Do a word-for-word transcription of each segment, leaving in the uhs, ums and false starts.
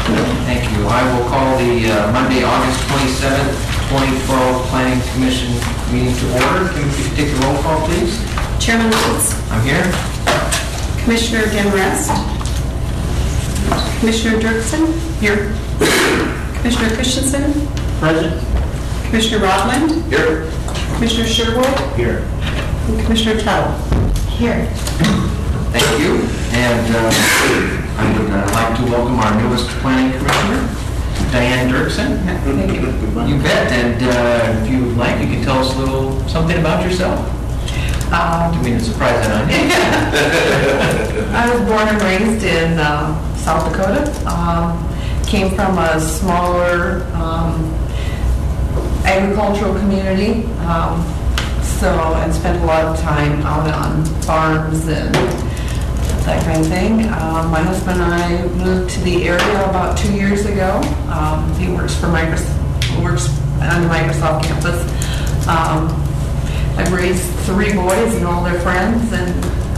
Thank you. I will call the uh, Monday, August twenty-seventh, twenty twelve Planning Commission meeting to order. Can we take the roll call, please? Chairman Lutz. I'm here. Commissioner Demrest. Commissioner Dirksen. Here. Commissioner Christensen. Present. Commissioner Rodland. Here. Commissioner Sherwood. Here. And Commissioner Tuttle. Here. Thank you. And uh, I would uh, like to welcome our newest planning commissioner, Diane Dirksen. Thank you. You bet. And uh, if you like, you can tell us a little something about yourself. Um, I mean, it's a surprise that I did. I was born and raised in uh, South Dakota. Um, came from a smaller um, agricultural community, um, so and spent a lot of time out on farms and that kind of thing. Um, my husband and I moved to the area about two years ago. Um, he works for Microsoft, works on the Microsoft campus. Um, I've raised three boys and all their friends, and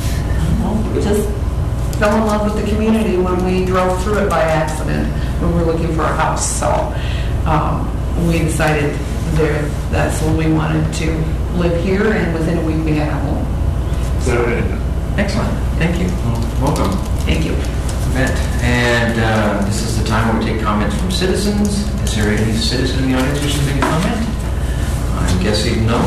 well, just fell in love with the community when we drove through it by accident when we were looking for a house. So um, we decided there that's when we wanted to live here, and within a week we had a home. So, excellent. Thank you. Well, welcome. Thank you. Event. And uh, this is the time where we take comments from citizens. Is there any citizen in the audience wishing to make a comment? I'm guessing no.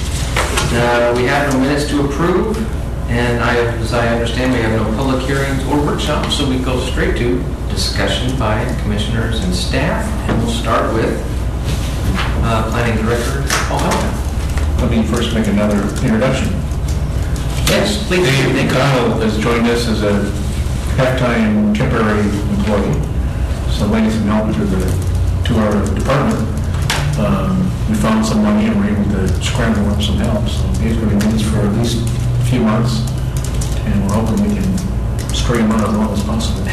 Uh, we have no minutes to approve, and I, as I understand, we have no public hearings or workshops, so we go straight to discussion by commissioners and staff, and we'll start with uh, Planning Director Paul Helton. Let me first make another introduction. Yes, please. Dave McConnell has joined us as a half-time temporary employee, so lending some help to the to our department. Um, we found some money and we're able to scramble up some help. So he's going to be with us for at least a few months, and we're hoping we can straighten him out as long as possible.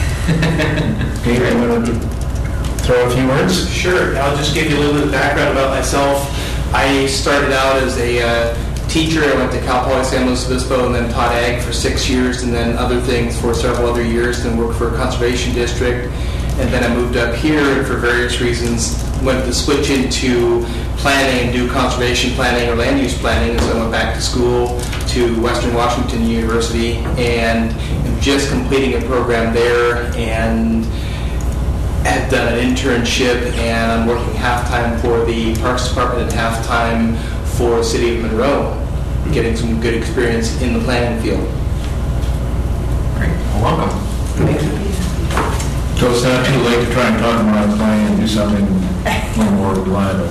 Dave, you want to throw a few words? Sure. I'll just give you a little bit of background about myself. I started out as a uh, teacher. I went to Cal Poly San Luis Obispo and then taught ag for six years and then other things for several other years, then worked for a conservation district. And then I moved up here and for various reasons went to switch into planning and do conservation planning or land use planning. And so I went back to school to Western Washington University and am just completing a program there and have done an internship, and I'm working half-time for the Parks Department and half-time for the City of Monroe, getting some good experience in the planning field. Great. Well, welcome. Thank you. So it's not too late to try and talk about a plan and do something a little more reliable.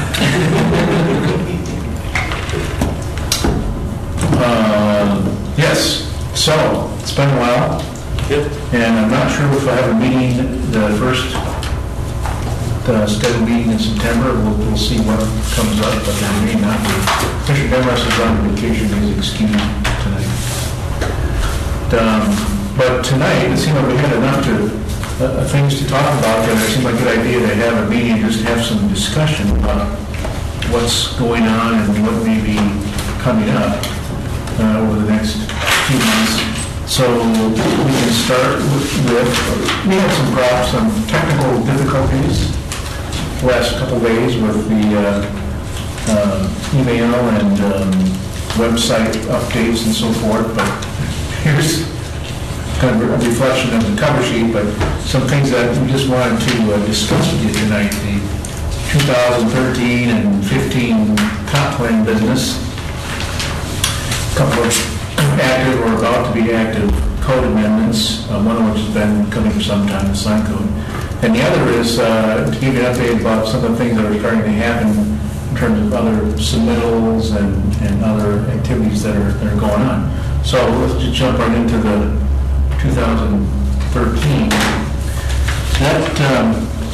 uh, yes, so it's been a while. Yep. And I'm not sure if I have a meeting, the first uh, scheduled meeting in September. We'll, we'll see what comes up, but there may not be. Commissioner Demrest is on vacation, he's excused tonight. Um, but tonight, it seemed like we had enough to Uh, things to talk about, and it seemed like a good idea to have a meeting, just have some discussion about what's going on and what may be coming up uh, over the next few months. So we can start with, with we had some problems, some technical difficulties the last couple of days with the uh, uh, email and um, website updates and so forth, but here's kind of a reflection of the cover sheet, but some things that we just wanted to uh, discuss with you tonight. The two thousand thirteen and fifteen comp plan business, a couple of active or about to be active code amendments, uh, one of which has been coming for some time, the sign code. And the other is uh, to give you an update about some of the things that are starting to happen in terms of other submittals and, and other activities that are, that are going on. So let's just jump right into the two thousand thirteen. That um,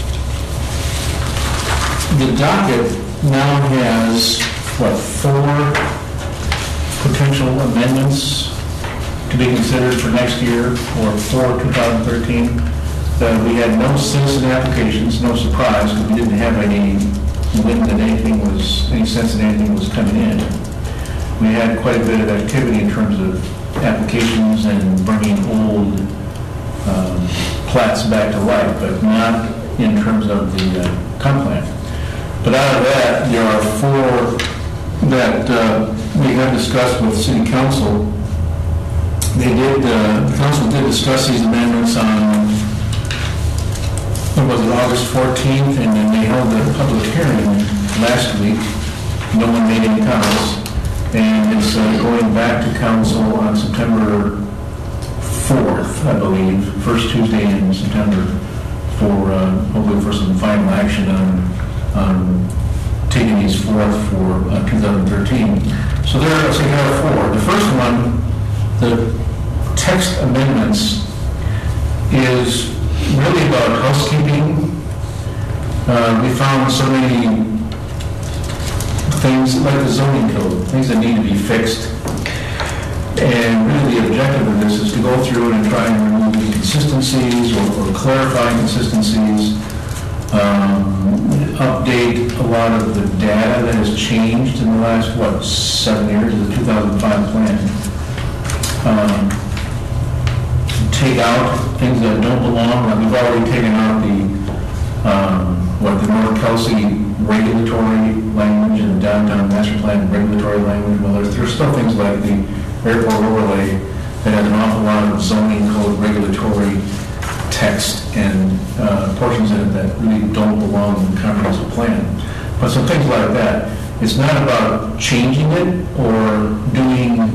the docket now has what, four potential amendments to be considered for next year or for two thousand thirteen. Uh, we had no citizen applications, no surprise, because we didn't have any wind that anything was, any sense that anything was coming in. We had quite a bit of activity in terms of applications and bringing old um, plats back to life, but not in terms of the uh, comp plan. But out of that, there are four that uh, we have discussed with City Council. They did, uh, the council did discuss these amendments on, what was it, August fourteenth, and then they held a public hearing last week. No one made any comments, and it's uh, going back to council on September fourth, I believe, first Tuesday in September, for uh, hopefully for some final action on, on taking these forth for uh, two thousand thirteen. So there are, so there are four. The first one, the text amendments, is really about housekeeping. Uh, we found so many things like the zoning code, things that need to be fixed. And really the objective of this is to go through and try and remove inconsistencies or, or clarify inconsistencies, um, update a lot of the data that has changed in the last, what, seven years of the two thousand five plan. Um, take out things that don't belong. Like we've already taken out the, um, what, the North Kelsey regulatory language and the downtown master plan regulatory language. Well, there's, there's still things like the airport overlay that has an awful lot of zoning code regulatory text and uh, portions in it that really don't belong in the comprehensive plan. But some things like that. It's not about changing it or doing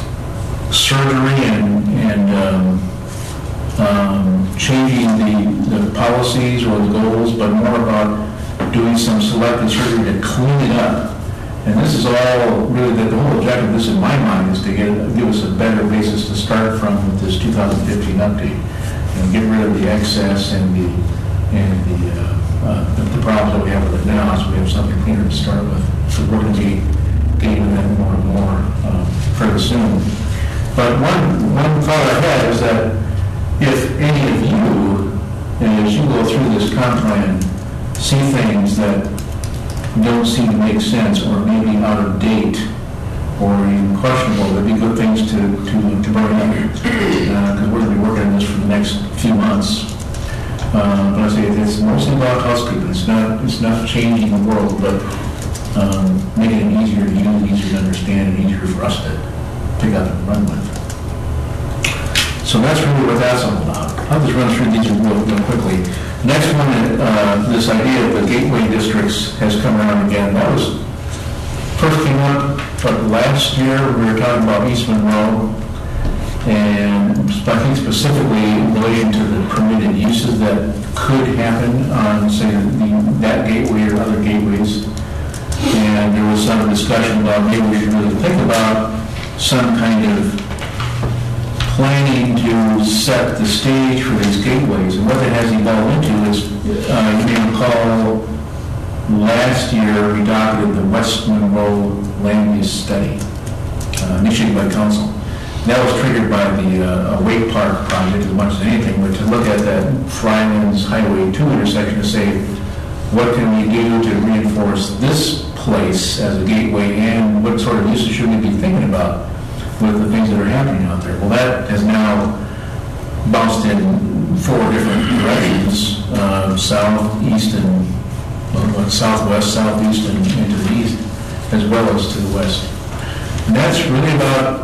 surgery and, and um, um, changing the, the policies or the goals, but more about doing some selective surgery to clean it up. And this is all really, the, the whole objective of this in my mind is to get, give us a better basis to start from with this two thousand fifteen update. And get rid of the excess and the and the, uh, uh, the, the problems that we have with it now, so we have something cleaner to start with. So we're going to be getting that more and more uh, fairly soon. But one, one thought I had is that if any of you, as you go through this comp plan, see things that don't seem to make sense or maybe out of date or even questionable, there'd be good things to, to, to bring up, because uh, we're going to be working on this for the next few months. Uh, but I say it's mostly about housekeeping. It's not, it's not changing the world, but um, making it easier to use, easier to understand, and easier for us to pick up and run with. So that's really what that's all about. I'll just run through these real, real quickly. Next one, uh, this idea of the gateway districts has come around again. That was first came up, but last year we were talking about East Monroe, and I think specifically in relation to the permitted uses that could happen on, say, the, that gateway or other gateways. And there was some discussion about maybe we should really think about some kind of planning to set the stage for these gateways. And what that has evolved into is, uh, you may recall, last year we docketed the West Monroe Land Use Study, uh, initiated by council. And that was triggered by the uh, Wake Park project as much as anything, but to look at that Frylands Highway two intersection to say, what can we do to reinforce this place as a gateway, and what sort of uses should we be thinking about with the things that are happening out there? Well, that has now bounced in four different directions, uh, south, east, and well, southwest, southeast, and into the east, as well as to the west. And that's really about,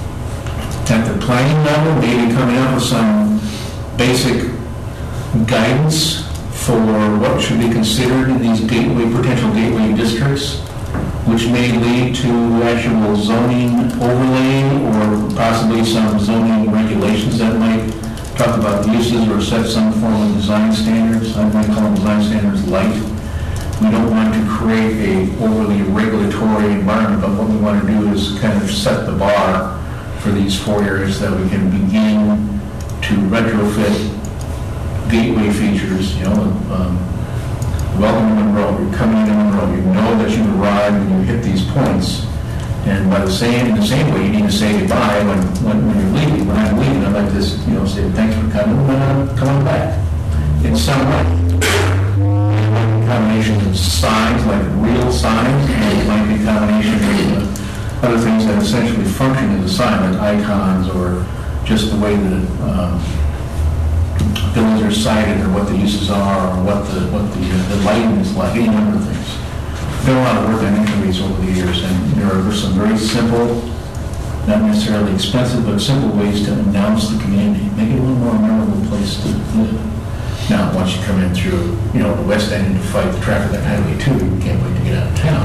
at the planning level, maybe coming up with some basic guidance for what should be considered in these gateway, potential gateway districts, which may lead to actual zoning overlay or possibly some zoning regulations that might talk about uses or set some form of design standards. I might call them design standards light. We don't want to create a overly regulatory environment, but what we want to do is kind of set the bar for these four areas that we can begin to retrofit gateway features, you know, um, welcome to Monroe, you're coming into Monroe, you know that you arrived when you hit these points, and by the same, in the same way, you need to say goodbye when, when, when you're leaving. When I'm leaving, I'd like to, you know, say thanks for coming, and I'm coming back in some way. Combinations of signs, like real signs, and it might be a combination of uh, other things that essentially function as a sign, like icons, or just the way that um, buildings they're sited or what the uses are, or what the, what the, uh, the lighting is like, any number of things. Done a lot of work on inventories over the years, and there are some very simple, not necessarily expensive, but simple ways to announce the community, make it a little more memorable place to live. Now, once you come in through, you know, the west end to fight the traffic on Highway two, you can't wait to get out of town.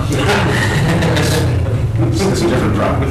It's it's a different problem.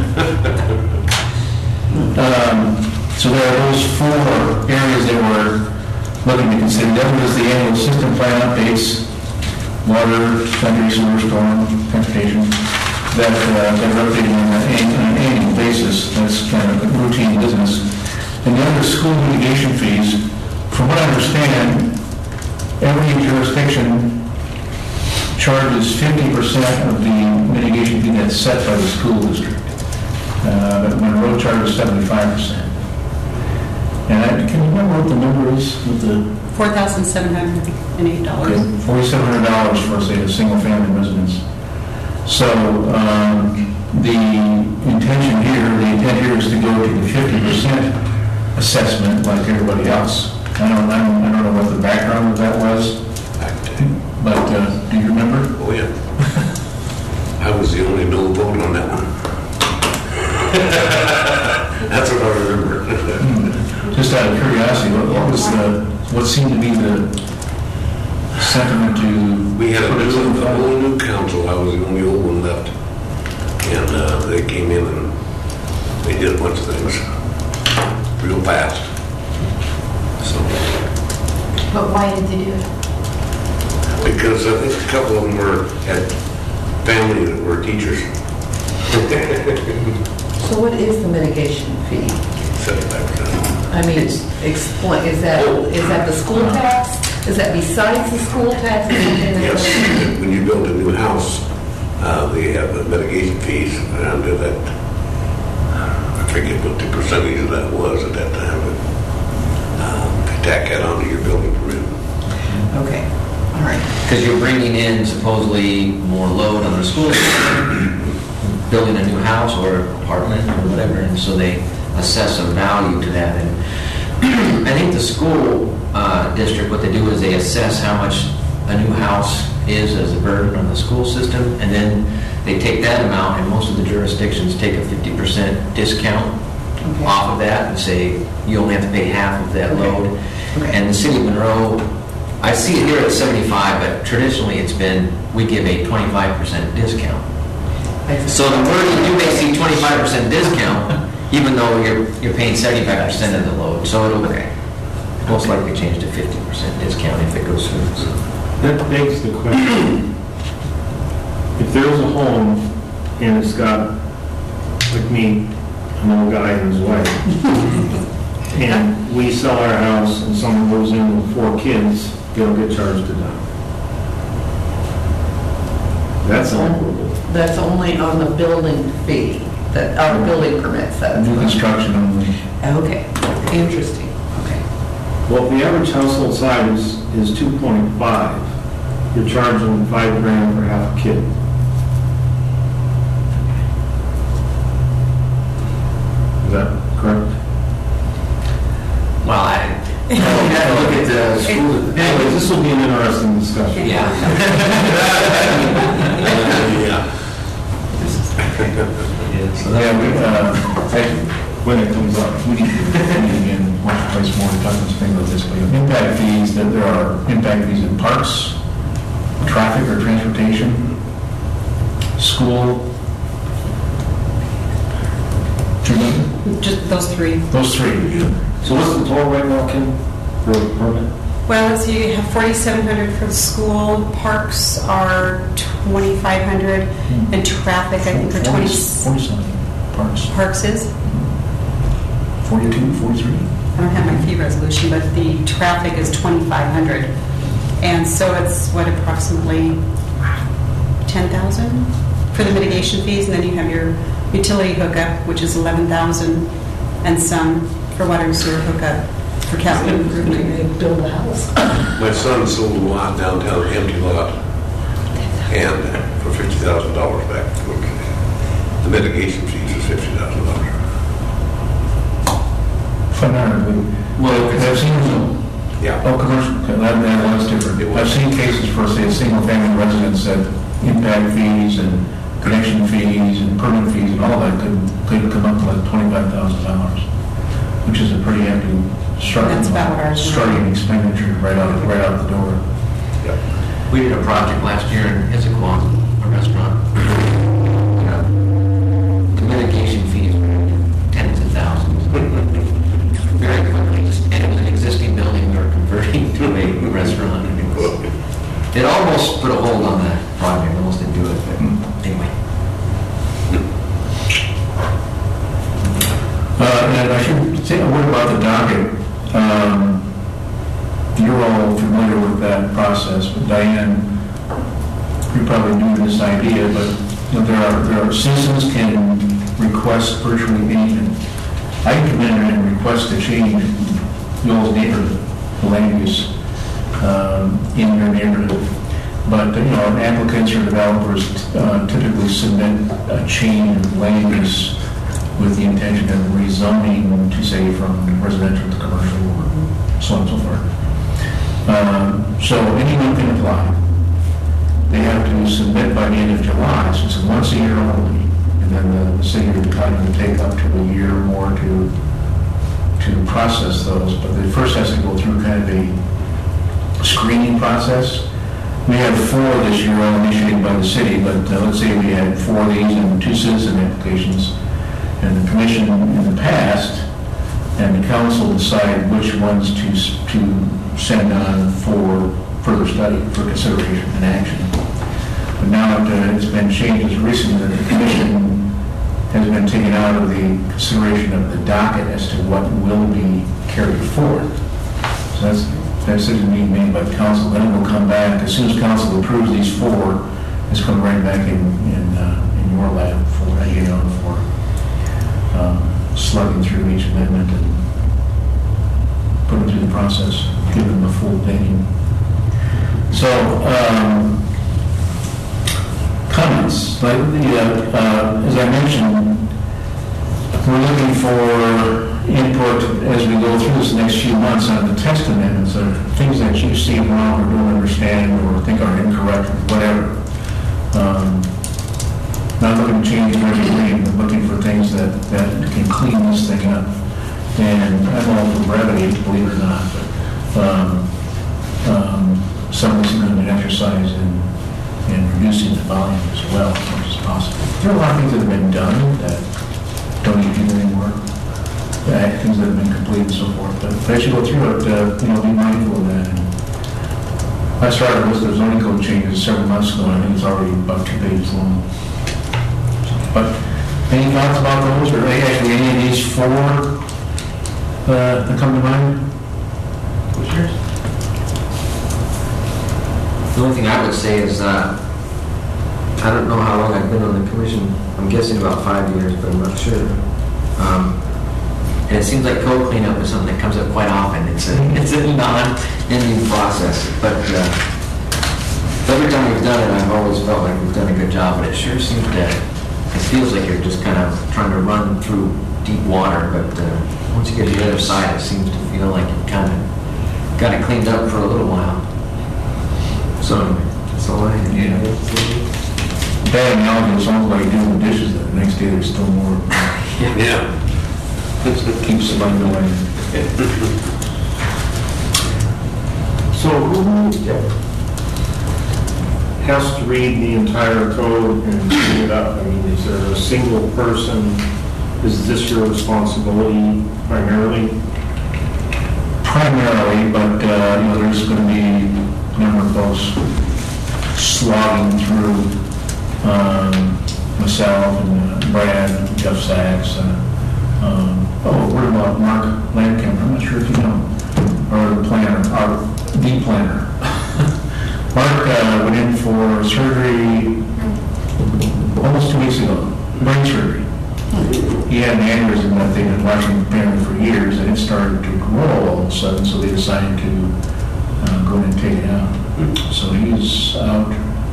Um, so there are those four areas that we're looking to consider. Then there's the annual system plan updates, water, sanitary sewer, storm, transportation, that, uh, that are updated on an, on an annual basis. That's kind of a routine business. And then there's school mitigation fees. From what I understand, every jurisdiction charges fifty percent of the mitigation fee that's set by the school district. Uh, but Monroe charges seventy-five percent. And I, can you remember what the number is with the four thousand seven hundred eight dollars. forty-seven hundred dollars for, say, a single-family residence. So um, the intention here, the intent here is to go to the fifty percent assessment like everybody else. I don't, I don't, I don't know what the background of that was, but uh, do you remember? Oh, yeah. I was the only no vote on that one. That's what I remember. Just out of curiosity, what, what was the, what seemed to be the sentiment to... We had a new, a whole new council. I was the only old one left. And uh, they came in and they did a bunch of things real fast. So, But why did they do it? because I think a couple of them were, had family that were teachers. So what is the mitigation fee? seventy-five percent. I mean, explain, is that, is that the school tax? Is that besides the school tax? Is it in the- Yes, when you build a new house, uh, they have the mitigation fees, and that, I forget what the percentage of that was at that time, but uh, they tack that onto your building permit. Okay, all right. Because you're bringing in supposedly more load on the school system, building a new house or apartment or whatever, and so they assess a value to that. And I think the school uh, district, what they do is they assess how much a new house is as a burden on the school system, and then they take that amount, and most of the jurisdictions take a fifty percent discount Okay. off of that and say you only have to pay half of that Okay. load. Okay. And the city of Monroe, I see it here at seventy-five, but traditionally it's been, we give a twenty-five percent discount. So the word, you may see twenty-five percent discount, even though you're, you're paying seventy-five percent of the load. So it'll most likely change to fifty percent discount if it goes through. So. That begs the question, if there's a home and it's got, like me, an old guy and his wife, and we sell our house and someone goes in with four kids, they'll get charged to death. That's unequitable. That's only on the building fee, that, our building permits, that's. New construction only. Okay, interesting, okay. Well, if the average household size is two point five, you're charging five grand for half a kid. Is that correct? Well, I, you got to look at the school. Anyways, this will be an interesting discussion. Yeah. Yeah. So yeah, we, uh, I- When it comes up. we need to meet again once or twice more to talk to spring about this. But impact fees, that there are impact fees in parks, traffic or transportation, school. Just those three. Those three. So what's the total right now, Kim, for a permit? Well, so you have forty-seven hundred for the school, parks are twenty-five hundred, and traffic, I think, for twenty, Forty-something, parks, parks is? forty-two, forty-three. I don't have my fee resolution, but the traffic is twenty-five hundred. And so it's, what, approximately ten thousand for the mitigation fees, and then you have your utility hookup, which is eleven thousand, and some for water and sewer hookup for capital improvement. They build a house. My son sold a lot downtown, empty lot, and for fifty thousand dollars back. The mitigation fees is fifty thousand dollars. Phenomenally. Well, I've seen them. Yeah. Oh, commercial, okay, that, that, that's different. I've seen cases for, say, single-family residents that impact fees and connection fees and permit fees and all that could, could come up to like twenty-five thousand dollars, which is a pretty hefty starting, That's about what ours is. starting expenditure right out, right out the door. We did a project last year in Issaquah, a restaurant. Yeah. The mitigation fees were tens of thousands. Very quickly, and it was an existing building we were converting to a restaurant. And it, was, it almost put a hold on that project, almost didn't do it, but anyway. Uh, and I should say a word about the docket. Um, you're all familiar with that process, but Diane, you're probably new to this idea, but you know, there are there are citizens can request virtually anything. I can come in and request to change your neighborhood, the land use um, in your neighborhood. But, you know, applicants or developers uh, typically submit a change of land use with the intention of rezoning to, say, from residential to commercial or so on and so forth. Um, so anyone can apply. They have to submit by the end of July, so it's once a year only. And then the city will kind of take up to a year or more to to process those. But it first has to go through kind of a screening process. We have four this year all initiated by the city, but uh, let's say we had four of these and two citizen applications. And the commission in the past and the council decide which ones to to send on for further study, for consideration and action. But now uh, it's been changed as recently that the commission has been taken out of the consideration of the docket as to what will be carried forward. So that's that decision being made by the council. Then it will come back as soon as council approves these four. It's coming right back in in, uh, in your lab for you know for um, slugging through each amendment and putting through the process, give them a full opinion. So. Um, Comments, like the, uh, uh, as I mentioned, we're looking for input as we go through this next few months on the text amendments of things that you see wrong or don't understand or think are incorrect, whatever. Um, not looking to change everything, but looking for things that, that can clean this thing up. And I'm all for brevity, believe it or not, but um, um, some of this is going to be an exercise in and reducing the volume as well as much as possible. There are a lot of things that have been done that don't need to do anymore, uh, things that have been completed and so forth. But as you go through it, uh, you know, be mindful of that. And I started a list of zoning code changes several months ago, and I think it's already about two pages long. But any thoughts about those, or actually any of these four uh, that come to mind? What's yours? The only thing I would say is, uh, I don't know how long I've been on the commission. I'm guessing about five years, but I'm not sure. Um, and it seems like code cleanup is something that comes up quite often. It's a it's a non-ending process. But uh, every time we've done it, I've always felt like we've done a good job. But it sure seems that it feels like you're just kind of trying to run through deep water. But uh, once you get to the other side, it seems to feel like you kind of got it cleaned up for a little while. So, that's all I have. Yeah. Bad analogy, it's almost like doing the dishes, the next day there's still more. Yeah. It keeps the money away. So who has to read the entire code and clean it up? I mean, is there a single person? Is this your responsibility primarily? Primarily, but uh, you know, there's going to be a number of those slogging through um, myself and uh, Brad, Jeff Sachs. Uh, um, oh, what about Mark Landkamp? I'm not sure if you know, or the planner, or the planner. Mark uh, went in for surgery almost two weeks ago, brain surgery. He had an aneurysm that they've been watching the family for years, and it started to grow all of a sudden, so they decided to Uh, go in and take it out. So he's out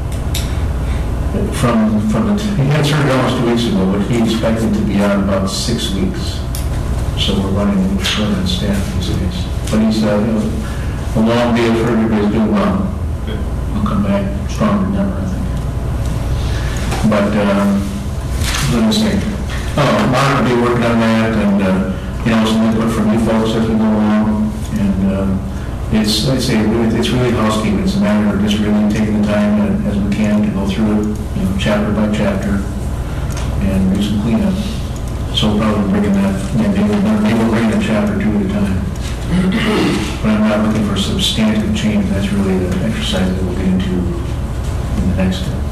from from the. He had surgery almost two weeks ago, but he expected to be out about six weeks. So we're running a little short on staff these days. But he's uh, you know, a long day for everybody's doing well. We'll come back stronger than ever, I think. But, um, let me see. Oh, Mark will be working on that, and, uh, you know, some input from you folks as we go along. And, um, it's, I'd say, really- it's really housekeeping. It's a matter of just really taking the time uh, as we can to go through it, you know, chapter by chapter, and do some cleanup. So probably bringing that, maybe we'll maybe we'll bring that chapter two at a time. But I'm not looking for substantive change. That's really the exercise that we'll get into in the next step.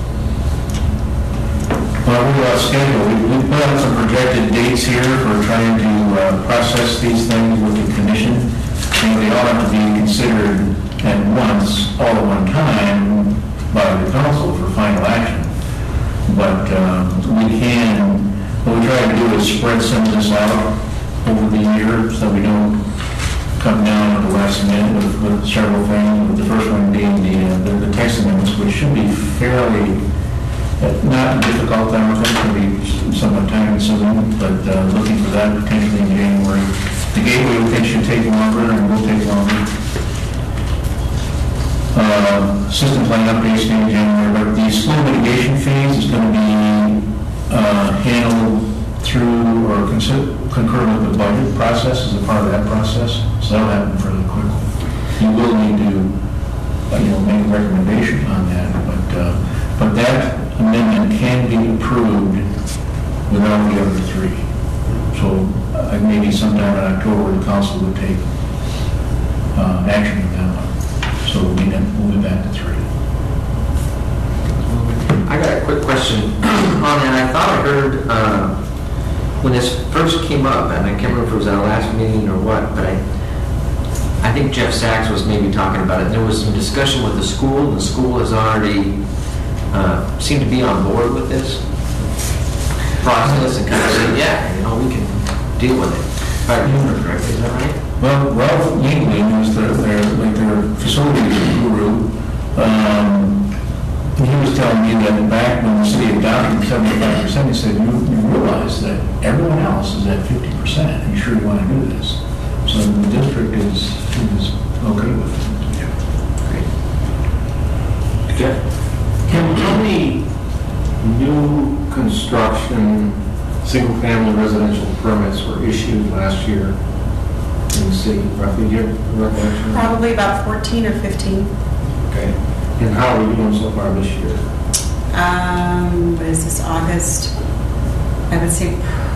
Well, we're uh, scheduled. We we put out some projected dates here for trying to uh, process these things with the commission. And they all have to be considered at once, all at one time, by the council for final action. But um, we can, what we try to do is spread some of this out over the year so we don't come down at the last minute with, with several things. With the first one being the, uh, the, the text amendments, which should be fairly, uh, not difficult, I don't think, it'll be somewhat time consuming, but uh, looking for that potentially in January. The gateway we think should take longer and will take longer. Uh, system plan updates in January, but the school mitigation fees is going to be uh, handled through or consider, concur with the budget process as a part of that process, so that'll happen fairly quickly. You will need to, uh, you know, make a recommendation on that, but uh, but that amendment can be approved without the other three. So uh, maybe sometime in October the council would take uh, action on that one. So we'll be, we'll be back to three. I got a quick question on that. I thought I heard, uh, when this first came up, and I can't remember if it was our last meeting or what, but I I think Jeff Sachs was maybe talking about it. There was some discussion with the school, and the school has already uh, seemed to be on board with this process and kind of said, yeah, you know, we can deal with it. If I remember correctly, is that right? Well, Ralph Yingling, who's their, their, like their facilities guru, um, he was telling me that back when the city adopted seventy-five percent, he said, you, you realize that everyone else is at fifty percent. Are you sure you want to do this? So the district is, is okay with it. Yeah. Great. Jeff? Kim, how many new construction, single-family residential permits were issued last year in the city, roughly? Do you have a recollection? Probably about fourteen or fifteen. Okay. And how are we doing so far this year? Um, what is this, August? I would say,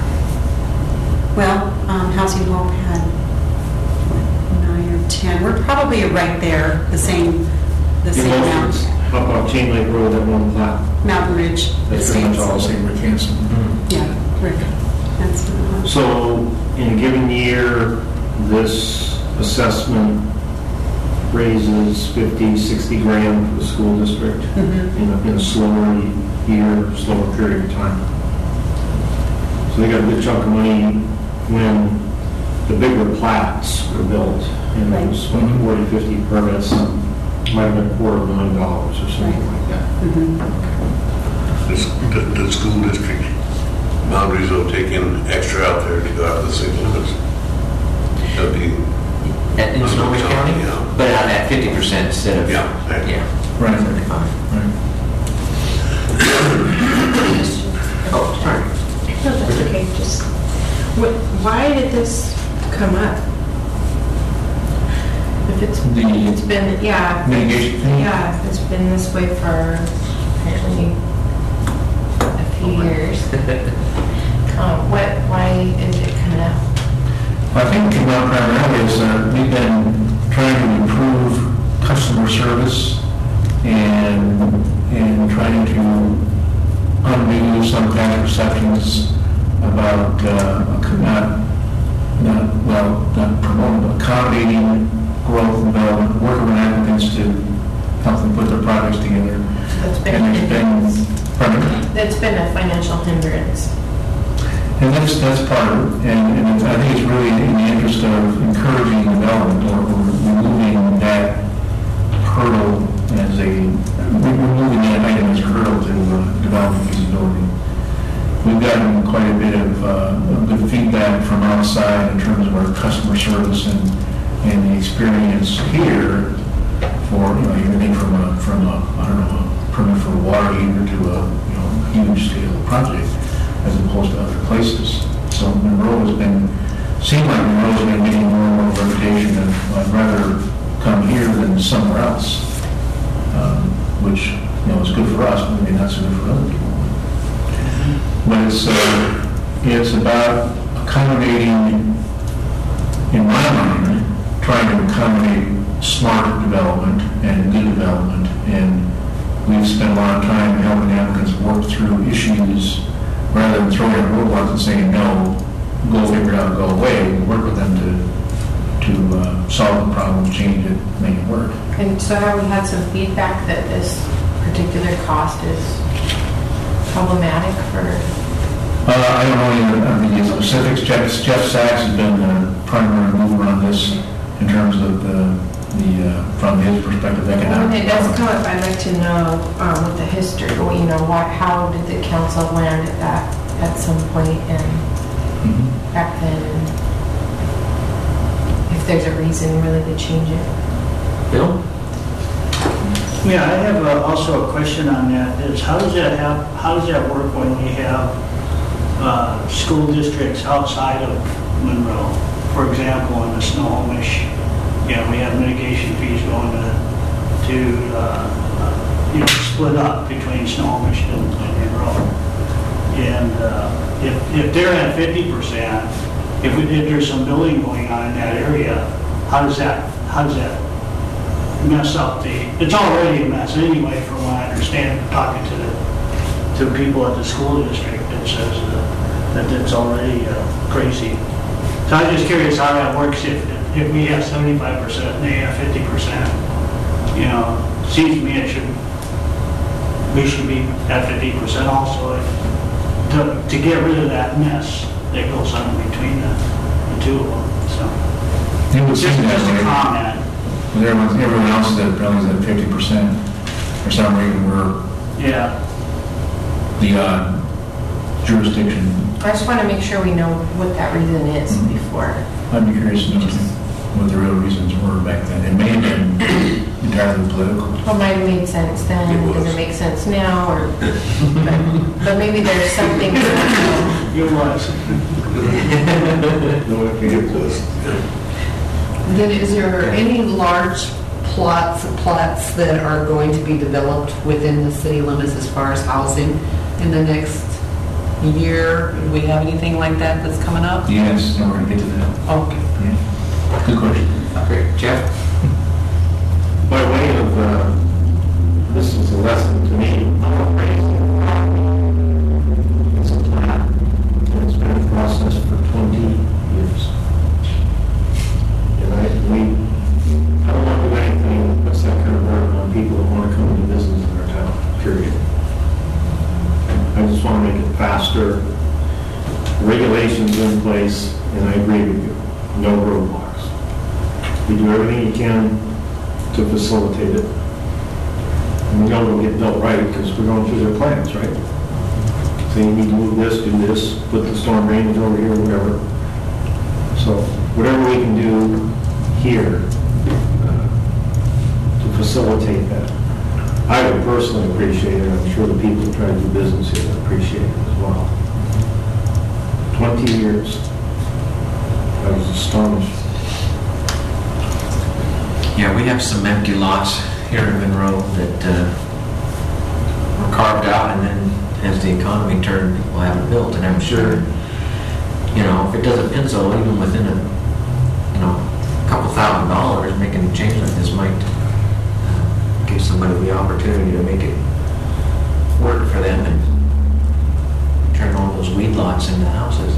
well, um, Housing Hope had what, nine or ten. We're probably right there, the same, the In same most amount. of it's- How about Chain Lake Road, that one plat? Mountain Ridge That's pretty much Estates. all the same. Rick Hansen. Yeah, Rick. That's, uh, So, in a given year, this assessment raises fifty, sixty grand for the school district mhm. in a, in a slower year, slower period of time. So they got a good chunk of money when the bigger plats were built, and it was like forty, fifty permits, might have been a quarter of a million dollars or something like that. Mhm. This- The, the school district boundaries will take in extra out there to go out to the city limits. That'll be, At, in Snohomish County? Yeah. But at at fifty percent instead of... Yeah. Yeah. Right. thirty-five. Right. Oh, sorry. No, that's okay, just, wh- why did this come up? If it's, The it's been, yeah. if it's- mitigation fee? Yeah, if it's been this way for apparently a few years. Um, what, why is it coming up? I think it came out primarily is that we've been trying to improve customer service and, and trying to undo some kind of perceptions about, uh, not, not, well, not promoting, but accommodating growth and development, working with applicants to help them put their projects together. That's been And a there's been, hindrance. pardon? That's been a financial hindrance. And that's, that's part of it, and, and it's- I think it's really in the interest of encouraging development or or removing that hurdle as a, removing that item as a hurdle to uh, development feasibility. We've gotten quite a bit of uh, of good feedback from outside in terms of our customer service and, and the experience here for, you know, everything from a, from a, I don't know, a permit for a water heater to a, you know, huge scale project, as opposed to other places. So Monroe has been, seemed like Monroe's been getting more and more reputation, and I'd rather come here than somewhere else, um, which, you know, is good for us, but maybe not so good for other people. But it's, uh, it's about accommodating, in my mind, trying to accommodate smart development and good development. And we've spent a lot of time helping applicants work through issues rather than throwing out roadblocks and saying, no, go figure it out, go away. We work with them to, to uh, solve the problem, change it, make it work. And so have we had some feedback that this particular cost is problematic for? Uh, I don't know any of the specifics. Jeff, Jeff Sachs has been the primary mover on this in terms of the, the uh, from his perspective, economic. When it does come up, I'd like to know um, what the history, or, you know, what, how did the council land at that at some point and Mm-hmm. back then, and if there's a reason really to change it. Bill? Yeah, I have uh, also a question on that, is how does that have, how does that work when we have uh, school districts outside of Monroe? For example, in the Snohomish, yeah, we have mitigation fees going to, to uh, you know, split up between Snohomish and, and Monroe. And uh, if, if they're at fifty percent, if, we, if there's some building going on in that area, how does that, how does that mess up the, it's already a mess anyway, from what I understand, talking to the to people at the school district that says uh, that it's already uh, crazy. So I'm just curious how that works if if we have seventy-five percent and they have fifty percent. You know, seems to me it should, we should be at fifty percent also if, to, to get rid of that mess that goes on between the, the two of them. So It would just, seem that just a way. comment. Everyone, everyone else is at, probably is at fifty percent. For some reason, we're Yeah. the uh, jurisdiction. I just want to make sure we know what that reason is Mhm. before. I'd be curious to know what the real reasons were back then. It may have been entirely political. What might have made sense then, It was. does it make sense now, or, but, but maybe there's something that, You was. It was, Then is there any large plots, plots that are going to be developed within the city limits as far as housing in the next year? Do we have anything like that that's coming up? Yes, and we're going to get to that. Okay. Yeah. Good question. Great. Jeff? By way of, uh, this is a lesson to me. It's a plan, and it's been in process for twenty years. And I, we, I don't want to do anything that's that kind of work on people that want to come into business in our town, period. I just want to make it faster, regulations in place, and I agree with you, no roadblocks. We do everything you can to facilitate it. And we know it'll get built right because we're going through their plans, right? So you need to move this, do this, put the storm drainage over here, whatever. So whatever we can do here uh, to facilitate that. I would personally appreciate it. I'm sure the people who try to do business here appreciate it as well. twenty years. I was astonished. Yeah, we have some empty lots here in Monroe that uh, were carved out, and then as the economy turned, people haven't built. And I'm sure, you know, if it doesn't pencil, even within a, you know, couple thousand dollars, making a change like this might uh, give somebody the opportunity to make it work for them and turn all those weed lots into houses.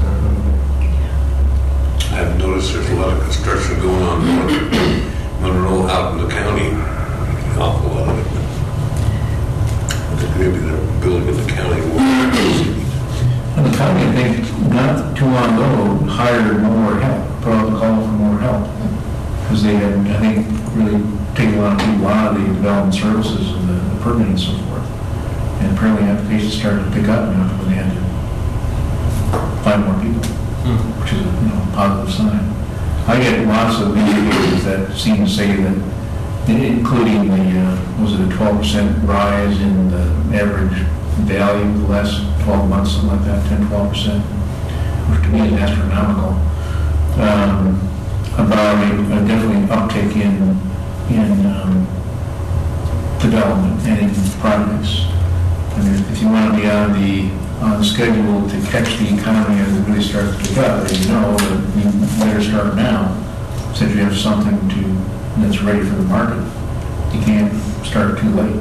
I've noticed there's a lot of construction going on in Monroe out in the county, an awful lot of it. I think maybe they're building in the county more. And the county, I think, not too long ago, hired more help, put out the call for more help. Because they had, I think, really taken a lot of people out of the development services and the, the permitting and so forth. And apparently applications started to pick up, you know, when they had to find more people, which is a, you know, positive sign. I get lots of indicators that seem to say that, including the, uh, was it a twelve percent rise in the average value the last twelve months, something like that, ten, twelve percent, which to me is astronomical, um, about a, a definitely uptick in, in um, development and in projects. I mean, if you want to be on the on schedule to catch the economy as it really starts to pick up, as you know, that you better start now, since you have something to that's ready for the market. You can't start too late.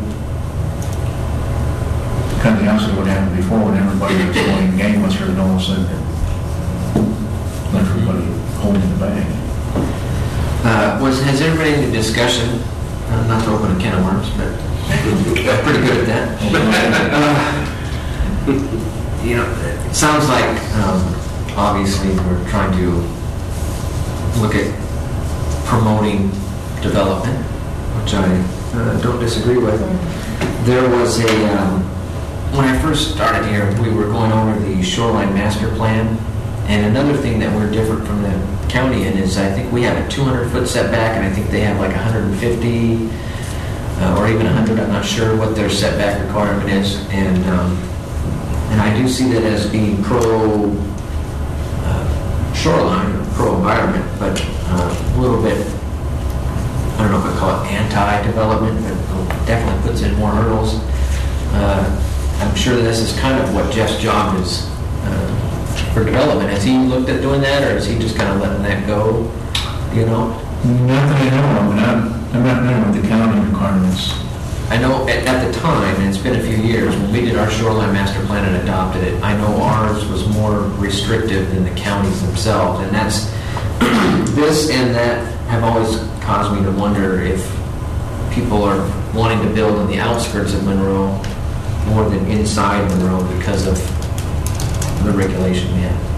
Kind of the opposite of what happened before when everybody was going gangbusters and all of a sudden left everybody holding the bag. Uh, was, has everybody in the discussion, uh, not to open a can of worms, but I'm pretty good at that. Uh, you know, it sounds like, um, obviously, we're trying to look at promoting development, which I uh, don't disagree with. There was a, um, when I first started here, we were going over the shoreline master plan, and another thing that we're different from the county in is I think we have a two hundred foot setback, and I think they have like one hundred fifty uh, or even one hundred. I'm not sure what their setback requirement is, and um, and I do see that as being pro uh, shoreline, pro environment, but uh, a little bit, I don't know if I call it anti-development, but definitely puts in more hurdles. Uh, I'm sure that this is kind of what Jeff's job is uh, for development. Has he looked at doing that, or is he just kind of letting that go, you know? Not that I know of, and I'm, I'm not knowing with the county requirements. I know at, at the time, and it's been a few years, when we did our shoreline master plan and adopted it, I know ours was more restrictive than the counties themselves, and that's, this and that have always caused me to wonder if people are wanting to build on the outskirts of Monroe more than inside Monroe because of the regulation we have.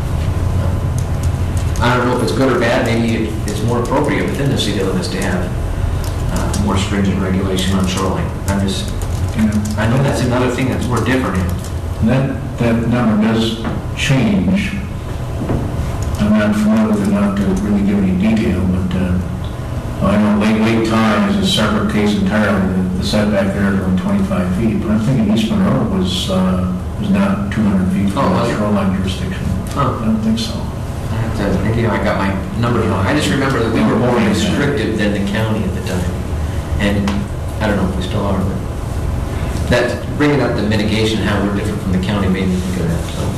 I don't know if it's good or bad. Maybe it's more appropriate within the city limits to have uh, more stringent regulation on shoreline. I'm just, I know that's another thing that's more different in. That, that number does change. I'm not familiar with it enough to really give any detail, but uh, I know Lake Lake Time is a separate case entirely. The, the setback there is only twenty-five feet, but I'm thinking East Monroe was uh, was not two hundred feet from Oh, the was it? shoreline jurisdiction. Huh. I don't think so. I have to, maybe I got my numbers wrong. I just remember that we were more restrictive than the county at the time. And I don't know if we still are, but that, bringing up the mitigation, how we're different from the county made me think of that, so.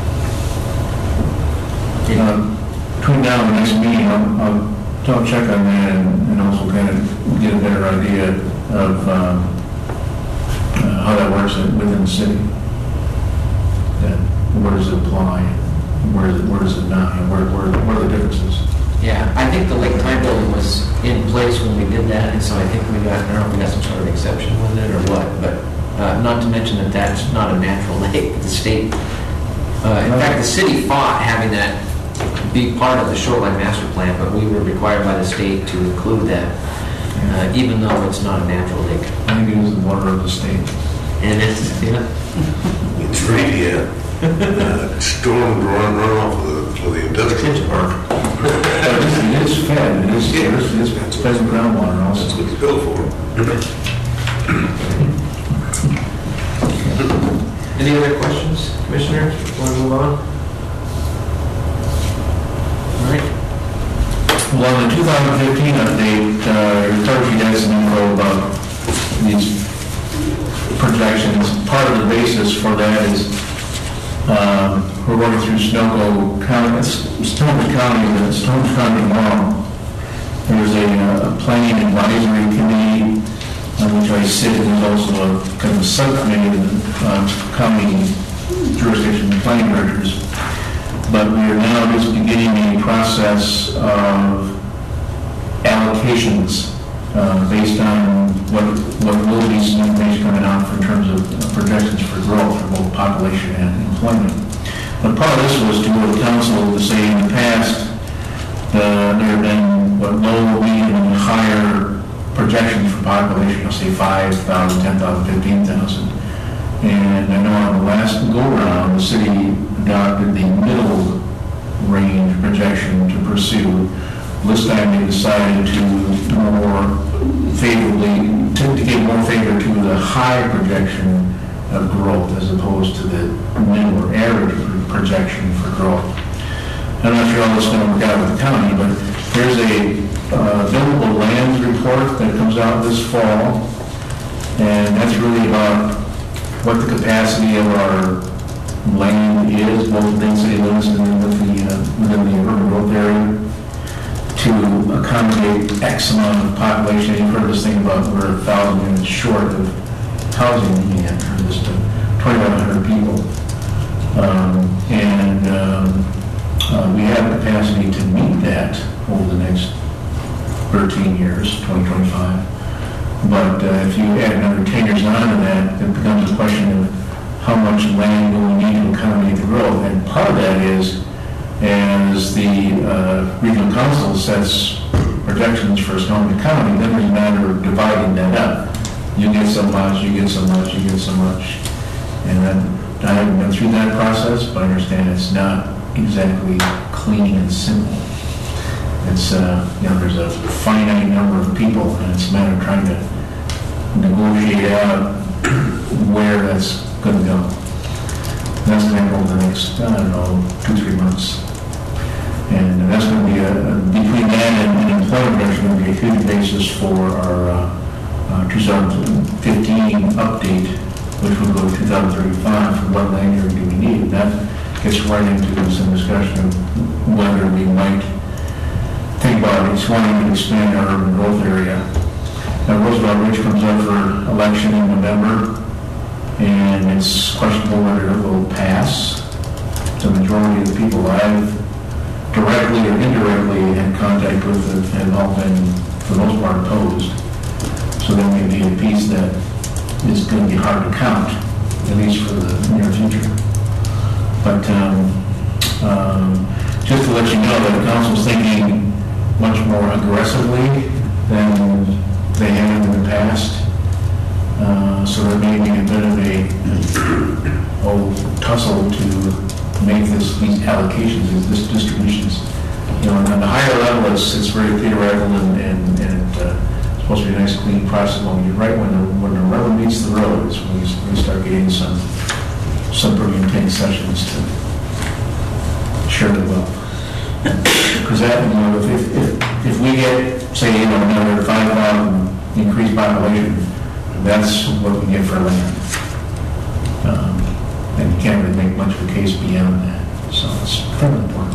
Yeah. Uh, between now and the next meeting, I'll, I'll, I'll check on that and, and also kind of get a better idea of um, uh, how that works within the city. That, where does it apply? Where is it, where does it not? And where, where, where are the differences? Yeah, I think the Lake Time building was in place when we did that, and so I think we got, I don't know if we got some sort of exception with it or what, but uh, not to mention that that's not a natural lake. The state, uh, in fact, the city fought having that be part of the shoreline master plan, but we were required by the state to include that, uh, even though it's not a natural lake. I think it is the water of the state. And it's, yeah. It's really a uh, storm run runoff of the, of the industrial park. But it is fed, it is, it is, it is fed with groundwater That's also. what it's built for. Any other questions, commissioners, before we move on? All right. Well, in the two thousand fifteen update, uh, your clerk, you had some info about these projections. Part of the basis for that is um, we're working through Snohomish County, it's Snohomish County, but it's Snohomish County law. There's a, uh, a planning advisory committee on which I sit, and there's also a kind of a subcommittee of the uh, county jurisdiction planning directors. But we are now just beginning a process of allocations uh, based on what, what will be some information coming out in terms of projections for growth for both population and employment. But part of this was to go to council to say in the past uh, there have been what low, medium, and higher projections for population, I'll say five thousand, ten thousand, fifteen thousand. And I know on the last go-round, the city adopted the middle range projection to pursue, This time they decided to more favorably, to to give more favor to the high projection of growth as opposed to the middle or average projection for growth. I'm not sure how this is going to work out with the county, but there's a uh, buildable lands report that comes out this fall, and that's really about what the capacity of our land is, both density limits and then with the, uh, within the urban growth area, to accommodate X amount of population. You've heard this thing about we're a thousand units short of housing in New Hampshire, just twenty-one hundred people. Um, and um, uh, we have capacity to meet that over the next thirteen years, twenty twenty-five. But uh, if you add another ten years on to that, it becomes a question of how much land do we need to accommodate the growth. And part of that is, as the uh, regional council sets projections for Snohomish County, then there's a matter of dividing that up. You get so much, you get so much, you get so much. And then I haven't been through that process, but I understand it's not exactly clean and simple. It's, uh, you know, there's a finite number of people, and it's a matter of trying to negotiate out where that's going to go. And that's going to happen over the next, I don't know, two, three months. And that's going to be, a, a between that and, and employment, there's going to be a huge basis for our uh, uh, two thousand fifteen update, which will go to two thousand thirty-five for what land area do we need. And that gets right into some discussion of whether we might think about wanting to expand our urban growth area. Now, Roosevelt Ridge comes up for election in November, and it's questionable whether it will pass. The majority of the people I've directly or indirectly had contact with have all been, for the most part, opposed. So there may be a piece that is going to be hard to count, at least for the near future. But um, um, just to let you know that the council's thinking much more aggressively than they have in the past. Uh, so there may be a bit of a oh, tussle to make this, these allocations, these this distributions. You know, and on the higher level, it's, it's very theoretical and, and, and uh, it's supposed to be a nice, clean process. When you're right, when the, when the rubber meets the road, is when we, we start getting some, some pretty intense sessions to share the wealth. Because that, you know, if, if, if we get, say, you know, another five thousand increased population, that's what we get for land. Um, and you can't really make much of a case beyond that. So it's very important.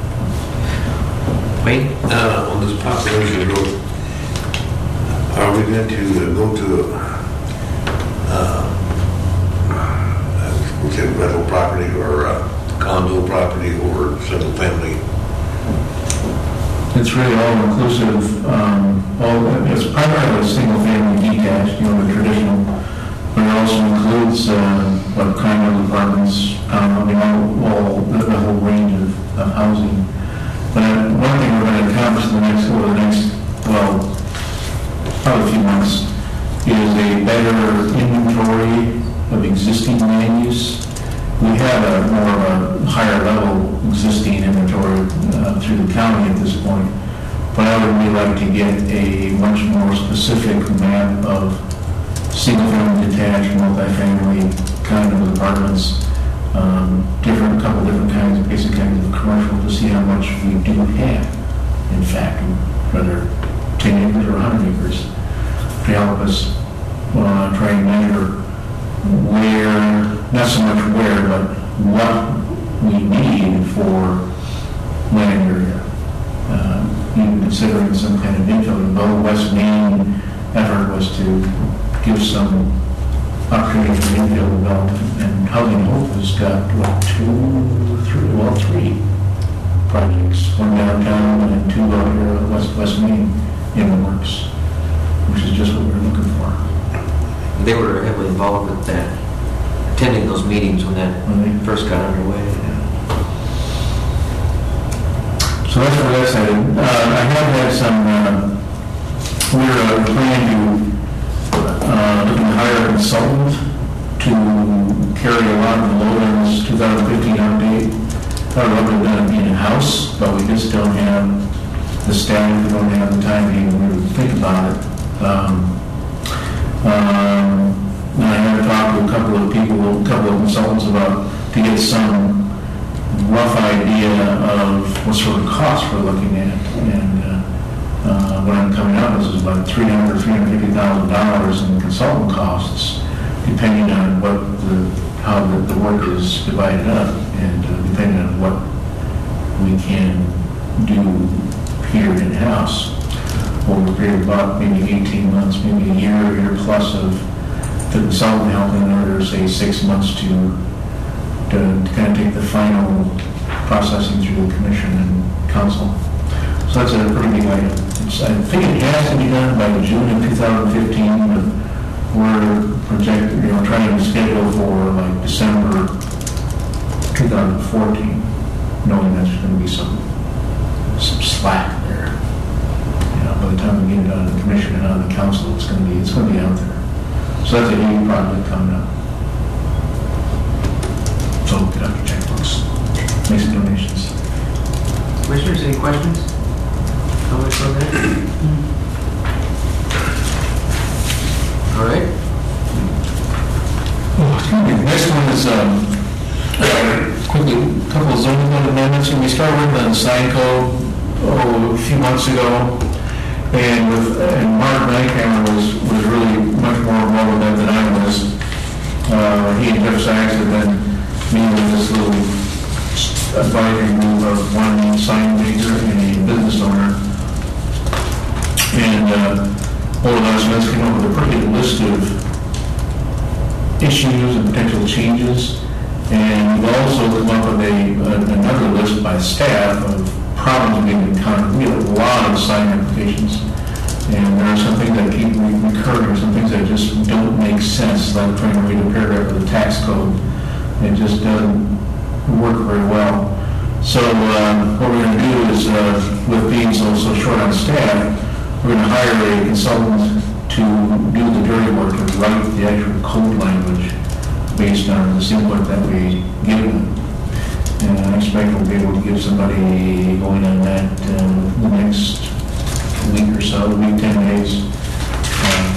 Wait, Uh, on this population growth, are we going to go to, uh, we said rental property or uh, condo property or single family? It's really all inclusive. Um, all, it's primarily single family detached, you know, the traditional, but it also includes uh, what condo apartments, um, I mean, all, all the, the whole range of, of housing. But uh, one thing we're going to accomplish in the next, over the next, well, probably a few months, is a better inventory of existing land use. We have a more of a higher level existing inventory uh, through the county at this point, but I would really like to get a much more specific map of single-family detached, multifamily condo apartments, um, different, couple different kinds of basic kinds of commercial to see how much we do have, in fact, whether ten acres or one hundred acres, to help us uh, try and measure where, not so much where, but what we need for land area. Uh, even considering some kind of infilling. The West Main effort was to give some opportunity for infill development, and Housing Hope has got, what, two, three, well, three projects, one downtown and two out here on West, West Main in the works, which is just what we're looking for. they were heavily involved with that, attending those meetings when that when they first got underway. Yeah. So that's where that's headed. Uh, I have had some, uh, we're uh, planning to uh, looking to hire a consultant to carry a lot of the load on this two thousand fifteen update. I would love to have done it in-house, but we just don't have the staff don't have the time to even really think about it. Um, um, and I have talked to a couple of people, a couple of consultants about, to get some rough idea of what sort of costs we're looking at. And uh, uh, what I'm coming up with is about three hundred thousand dollars, three hundred fifty thousand dollars in consultant costs, depending on what the, how the, the work is divided up, and uh, depending on what we can do here in-house over a period of about maybe eighteen months, maybe a year, a year plus of the consultant help in order, say, six months to, to, to kind of take the final processing through the commission and council. So that's a pretty big item. It's, I think it has to be done by June of two thousand fifteen, but we're projecting, you know, trying to schedule for like December two thousand fourteen, knowing there's going to be some some slack there. You know, by the time we get it out of the commission and out of the council, it's going to be it's going to be out there. So that's a huge project coming up. So get out your checkbooks, make some donations. Commissioners, any questions? Comments on that? All right. Oh, excuse me. Next one is um, uh, quickly a couple of zoning code amendments. And we started working on the sign code oh, a few months ago. And with and Mark Nykammer was, was really much more involved with that than I was. Uh, he and Jeff Sachs have been meeting with this little advisory group of one sign maker and a business owner. And uh, all of us has come up with a pretty good list of issues and potential changes. And we've also come up with a, a, another list by staff of problems we've encountered. We have a lot of sign applications, and there are some things that keep re- recurring, some things that just don't make sense, like trying to read a paragraph of the tax code. It just doesn't work very well. So um, what we're going to do is, uh, with being so, so short on staff, we're going to hire a consultant to do the dirty work, to write the actual code language based on the input that we give them. And I expect we'll be able to get somebody going on that uh, the next week or so, week, ten days. Um,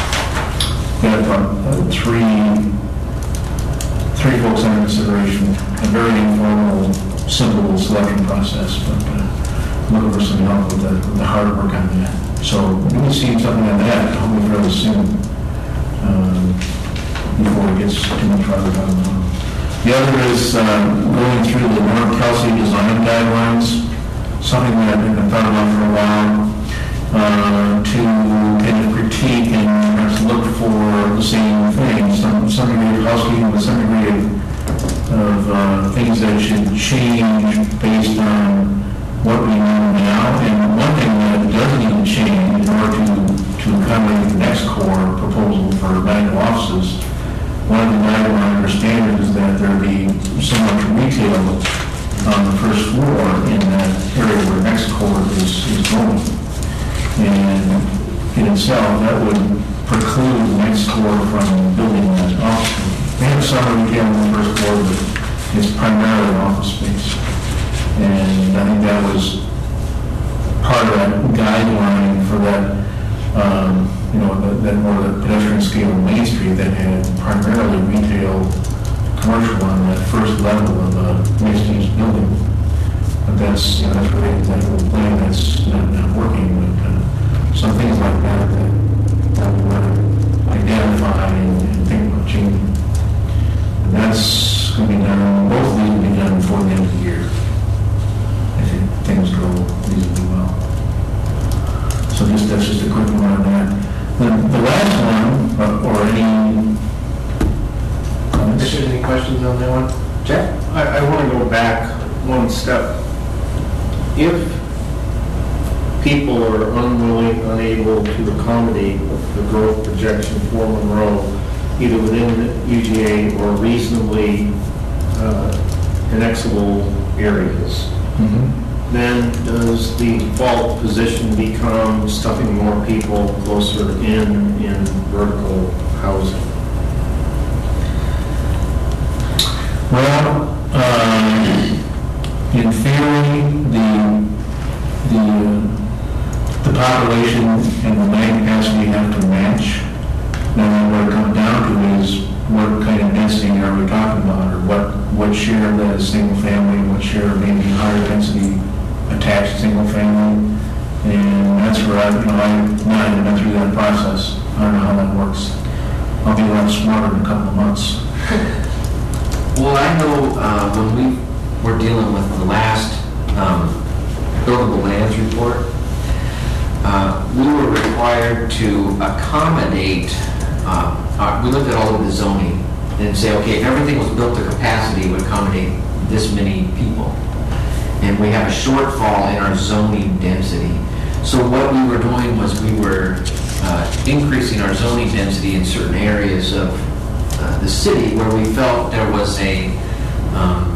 got about uh, three, three folks under consideration. A very informal, simple selection process, but uh, looking for some help with the, with the hard work on that. So we'll see something on that hopefully fairly soon, um, before it gets too much farther down the road. The other is uh, going through the North Kelsey design guidelines, something that I've been thought about for a while, uh, to kind of critique and perhaps look for the same things, some, some degree of housekeeping, with some degree of, of uh, things that should change based on what we know now. And one thing that does need to change in order to, to accommodate the next core proposal for medical offices, one of the guideline standards is that there be so much retail on the first floor in that area where next core is, is going. And in itself, that would preclude the next core from building that office. They have some retail on the first floor, but it's primarily office space. And I think that was part of that guideline for that, um, you know, that, that more the pedestrian scale of Main Street that had primarily retail, commercial on that first level of a mixed-use building. But that's, you know, that's really that whole plan that's not, not working. But uh, some things like that that, that we want to identify and, and think about changing. And that's going to be done, both of these will be done before the end of the year. I think things go reasonably well. So just, that's just a quick one on that. The, the last one, uh, or any comments? Any questions on that one? Jeff? I, I want to go back one step. If people are unwilling, unable to accommodate the growth projection for Monroe, either within the U G A or reasonably uh, annexable areas, mm-hmm. then does the default position become stuffing more people closer in in vertical housing? Well, um, in theory, the the population and the land capacity have to match, then what it comes down to is what kind of density are we talking about, or what, what share of that is single family, what share maybe higher density attached single family, and that's where I, you know, I've not even been through that process. I don't know how that works. I'll be a lot smarter in a couple of months. Well, I know uh, when we were dealing with the last um, buildable lands report, uh, we were required to accommodate, uh, uh, we looked at all of the zoning and say, okay, if everything was built to capacity, it would accommodate this many people. And we have a shortfall in our zoning density. So what we were doing was we were uh, increasing our zoning density in certain areas of uh, the city where we felt there was a um,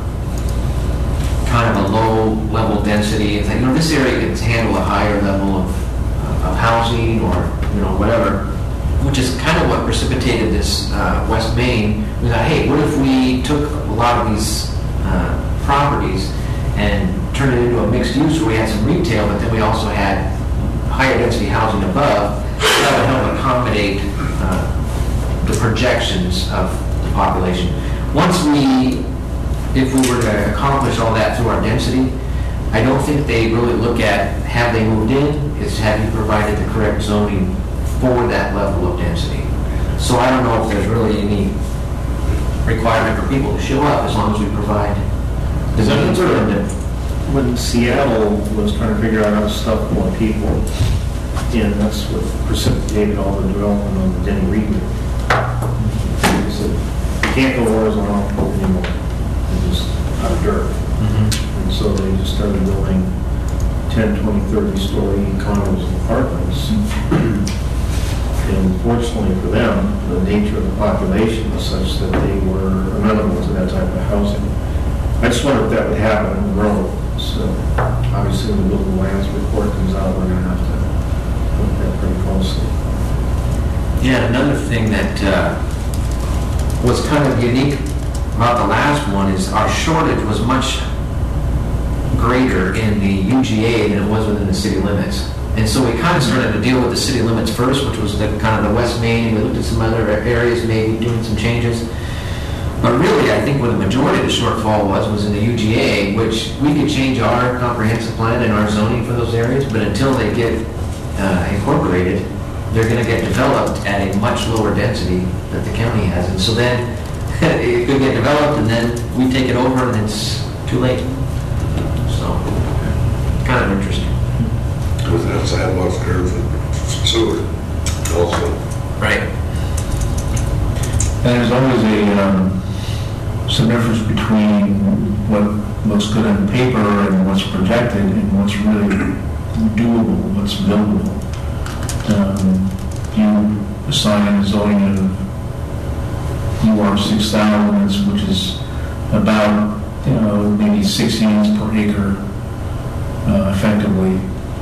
kind of a low level density. It's like, you know, this area can handle a higher level of, uh, of housing or, you know, whatever, which is kind of what precipitated this uh, West Main. We thought, hey, what if we took a lot of these uh, properties and turned it into a mixed use where we had some retail, but then we also had higher density housing above. That would help accommodate uh, the projections of the population. Once we, if we were to accomplish all that through our density, I don't think they really look at have they moved in, it's have you provided the correct zoning for that level of density. So I don't know if there's really any requirement for people to show up as long as we provide the zoning for them to. When Seattle was trying to figure out how to stuff more people, and that's what precipitated all the development on the Denny Reed. They said, you can't go horizontal anymore. It's just out of dirt. Mm-hmm. And so they just started building ten, twenty, thirty story condos and apartments. And fortunately for them, the nature of the population was such that they were amenable to that type of housing. I just wonder if that would happen in the world. So obviously when the buildable lands report comes out, we're going to have to look at that pretty closely. Yeah, another thing that uh, was kind of unique about the last one is our shortage was much greater in the U G A than it was within the city limits. And so we kind of started to deal with the city limits first, which was the kind of the West Main. We looked at some other areas, maybe doing some changes. But really, I think where the majority of the shortfall was, was in the U G A, which we could change our comprehensive plan and our zoning for those areas, but until they get uh, incorporated, they're going to get developed at a much lower density that the county has. And so then it could get developed, and then we take it over, and it's too late. So, kind of interesting. With that sidewalks, curves, and sewer also. Right. And there's always a, um, some difference between what looks good on paper and what's projected and what's really doable, what's buildable. Um, you assign a zoning of U R six thousand, which is about, you know, maybe six units per acre uh, effectively.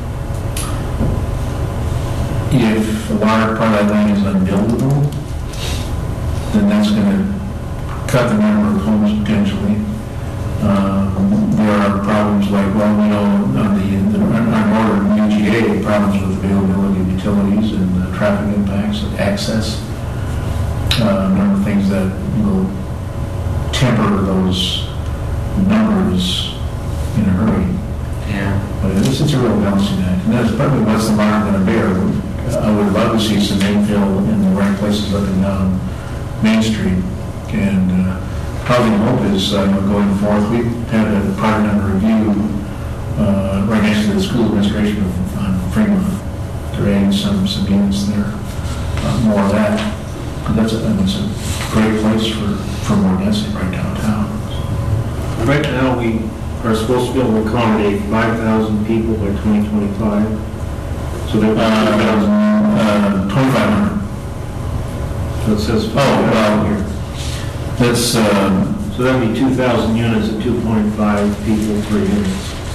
If a large part of that land is unbuildable, then that's going to cut the number of homes potentially. Um, there are problems like, well, you know, on the, the on northern U G A, problems with availability of utilities and uh, traffic impacts and access. Uh, a number of things that will temper those numbers in a hurry. Yeah. But it's, it's a real balancing act. And that's probably what's the market going to bear. I would love to see some infill in the right places up and down Main Street. And uh, Housing Hope is uh, going forth. We had a project under review uh, right next to the school administration on Fremont. They're adding some, some units there. Uh, more of that. But that's a, I mean, it's a great place for, for more density right downtown. Right now, we are supposed to be able to accommodate five thousand people by twenty twenty-five. So that Uh, uh, twenty-five hundred. So it says. Oh, well, here. That's, um, So that'd be two thousand units at two point five people per unit.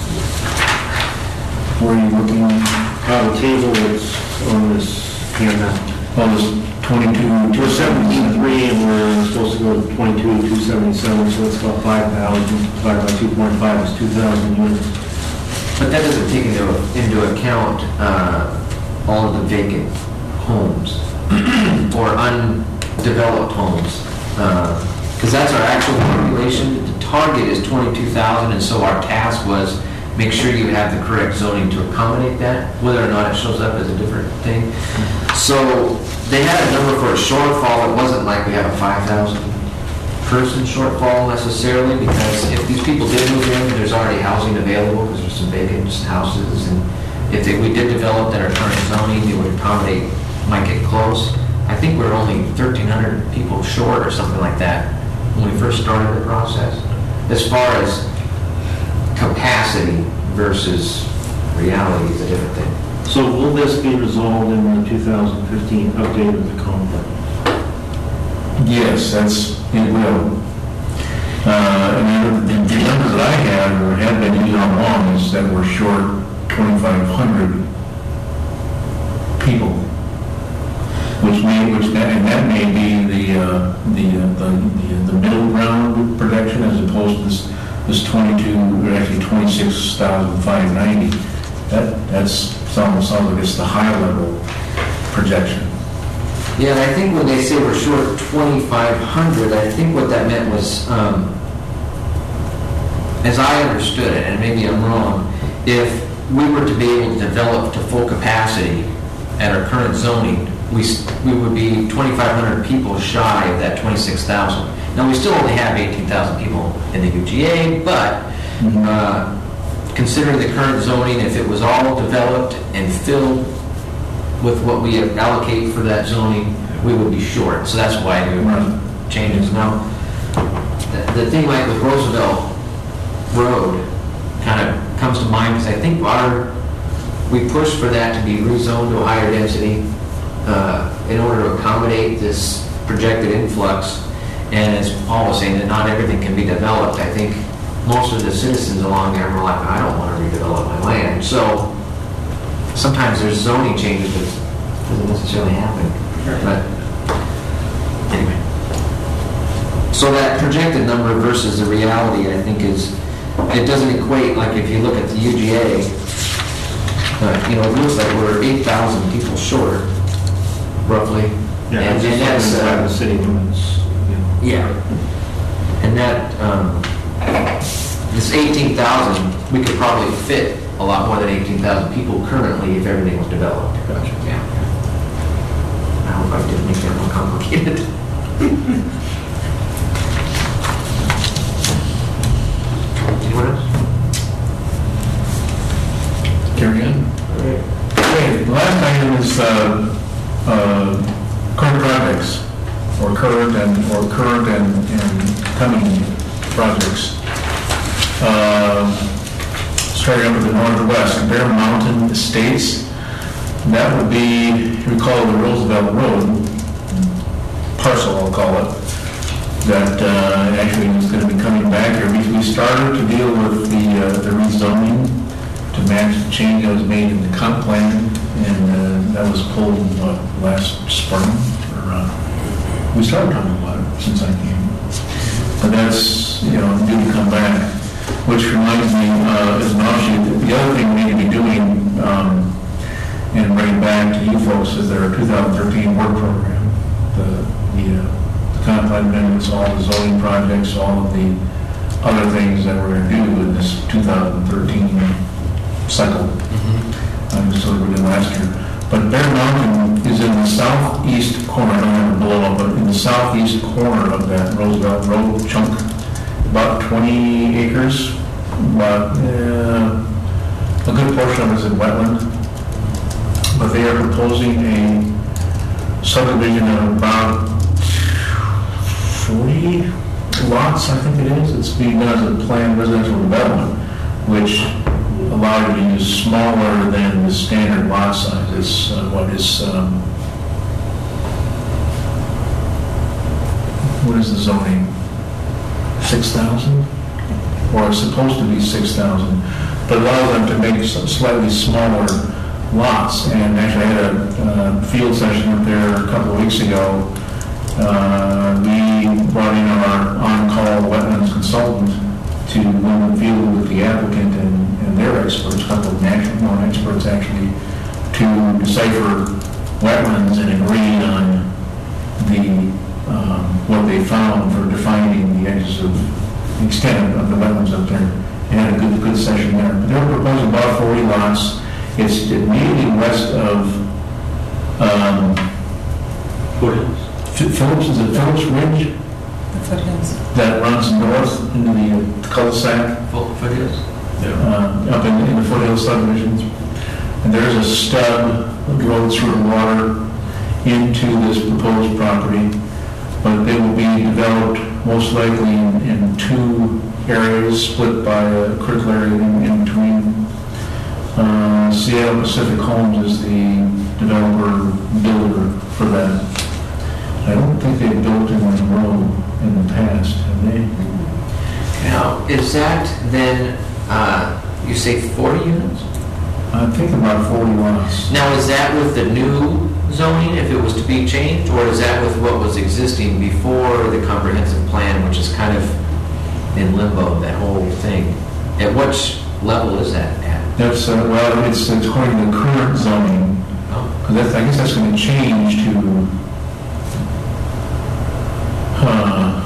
where are you looking? Uh, the table that's on this handout. Oh, this twenty-two. We're seventeen three and we're supposed to go to twenty-two two seventy-seven, so it's about five thousand. Divided by two point five is two thousand units. But that doesn't take into, into account uh, all of the vacant homes or undeveloped homes. Because that's our actual population. The target is twenty-two thousand, and so our task was make sure you have the correct zoning to accommodate that. Whether or not it shows up is a different thing. So they had a number for a shortfall. It wasn't like we had a five thousand person shortfall necessarily, because if these people did move in, there's already housing available because there's some vacant houses, and if they, we did develop that our current zoning, it would accommodate, might get close. I think we're only thirteen hundred people short or something like that when we first started the process. As far as capacity versus reality is a different thing. So will this be resolved in the two thousand fifteen update of the comp plan? Yes, that's, it will. Uh, and the, the numbers that I have, or have been used all along, is that we're short twenty-five hundred people, which may, which that, and that may be the, uh, the, uh, the, the, the middle ground projection as opposed to this, this twenty-two, or actually twenty-six thousand five hundred ninety. That, that's, it's almost sounds like it's the high level projection. Yeah, and I think when they say we're short twenty-five hundred, I think what that meant was, um, as I understood it, and maybe I'm wrong, if we were to be able to develop to full capacity at our current zoning, we we would be twenty-five hundred people shy of that twenty-six thousand. Now, we still only have eighteen thousand people in the U G A, but Mm-hmm. uh, considering the current zoning, if it was all developed and filled with what we allocate for that zoning, we would be short. So that's why we run changes. Now, the, the thing like with Roosevelt Road kind of comes to mind because I think our, we pushed for that to be rezoned to a higher density uh, in order to accommodate this projected influx. And as Paul was saying, that not everything can be developed. I think most of the citizens along there were like, I don't want to redevelop my land. So sometimes there's zoning changes that doesn't necessarily happen. But anyway. So that projected number versus the reality, I think, is, it doesn't equate, like if you look at the U G A, uh, you know, it looks like we're eight thousand people short, roughly. Yeah, and, just and that's, inside uh, the city limits. You know. yeah. And that, um, this eighteen thousand, we could probably fit a lot more than eighteen thousand people currently if everything was developed. Gotcha. Yeah. I hope I didn't make that more complicated. Anyone else? Carry on. Okay, the last item is uh, uh, current projects, or current and or current and, and coming projects. Uh, starting up with the northwest, Bear Mountain Estates. That would be, if you recall, the Roosevelt Road parcel, I'll call it, that uh, actually is going to be coming back here. We, we started to deal with the uh, the rezoning to match the change that was made in the comp plan, and uh, that was pulled what, last spring. Or, uh, we started talking about it since I came, but that's, you know, due to come back. Which reminds me, uh, as an offshoot, the other thing we need to be doing um, and bring back to you folks is their two thousand thirteen work program. The, the, uh, the comp plan amendments, all the zoning projects, all of the other things that we're going to do in this two thousand thirteen cycle. Mm-hmm. Um, so we did last year. But Bear Mountain is in the southeast corner, I don't have it below, but in the southeast corner of that Roosevelt Road chunk, about twenty acres, but uh, a good portion of it is in wetland. But they are proposing a subdivision of about forty lots, I think it is. It's being done as a planned residential development, which allows you to use smaller than the standard lot size. It's uh, what is, um, what is the zoning? six thousand? Or it's supposed to be six thousand, but allows them to make some slightly smaller lots. And actually, I had a uh, field session up there a couple of weeks ago. Uh, we brought in our on-call wetlands consultant to win the field with the applicant and, and their experts, a couple of national known experts actually, to decipher wetlands and agree on the, um, what they found for defining the edges of, the extent of the wetlands up there. They had a good, good session there. But they were proposing about forty lots. It's immediately west of, um, Phillips, is it Phillips Ridge? The foothills. That runs north into the cul-de-sac. Full foothills? Uh, up in, in the foothill subdivisions. And there's a stub that goes through the water into this proposed property, but they will be developed most likely in, in two areas split by a critical area in, in between. Uh, Seattle Pacific Homes is the developer builder for that. I don't think they've built in Monroe in the past, have they? Now, is that then, uh, you say forty units? I think about forty lots. Now, is that with the new zoning, if it was to be changed, or is that with what was existing before the comprehensive plan, which is kind of in limbo, that whole thing? At which level is that at? That's, uh, well, it's according to the current zoning, Oh, because that's, I guess that's going to change to, uh,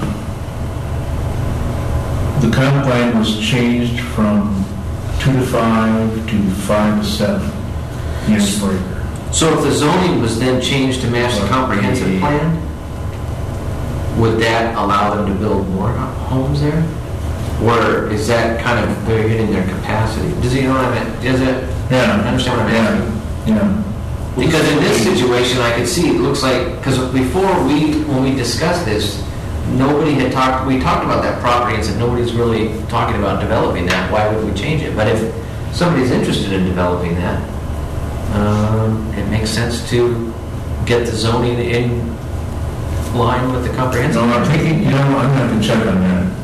the comp plan was changed from two to five to five to seven units per acre. So if the zoning was then changed to match the comprehensive plan, would that allow them to build more homes there? Or is that kind of, they're hitting their capacity? Does it, you know what I mean? Does it? Yeah. Understand what I'm asking? Yeah. Because in this situation, I could see, it looks like, because before we, when we discussed this, nobody had talked, we talked about that property and said, nobody's really talking about developing that, why would we change it? But if somebody's interested in developing that, um, it makes sense to get the zoning in line with the comprehensive. No, I'm thinking, you know, I'm going to have to check on that.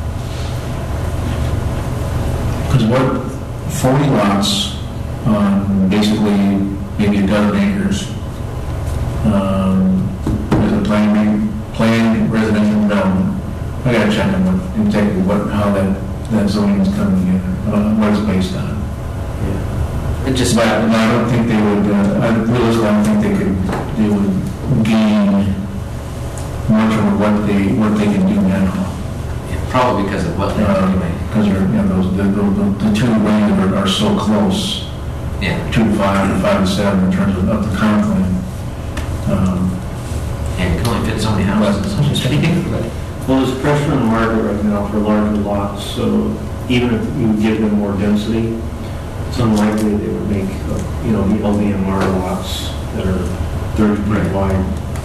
Because what, forty lots, um, basically maybe a dozen acres, um, as a planned, planned residential development. I gotta check on what, exactly what, how that, that zoning is coming together, uh, what it's based on. Yeah. It just, But I don't think they would, uh, I realistically, I don't think they could, they would gain much of what they, what they can do now. probably because of wetland Uh, anyway. Because you're, you know, those, the, the, the two ranges are, are so close, Yeah. two to five and five to seven in terms of, of the comp plan. Um, And it can only fit so many houses. Well, there's pressure on the market right now for larger lots, so even if you give them more density, it's unlikely they would make, uh, you know, the L D M R lots that are thirty feet wide.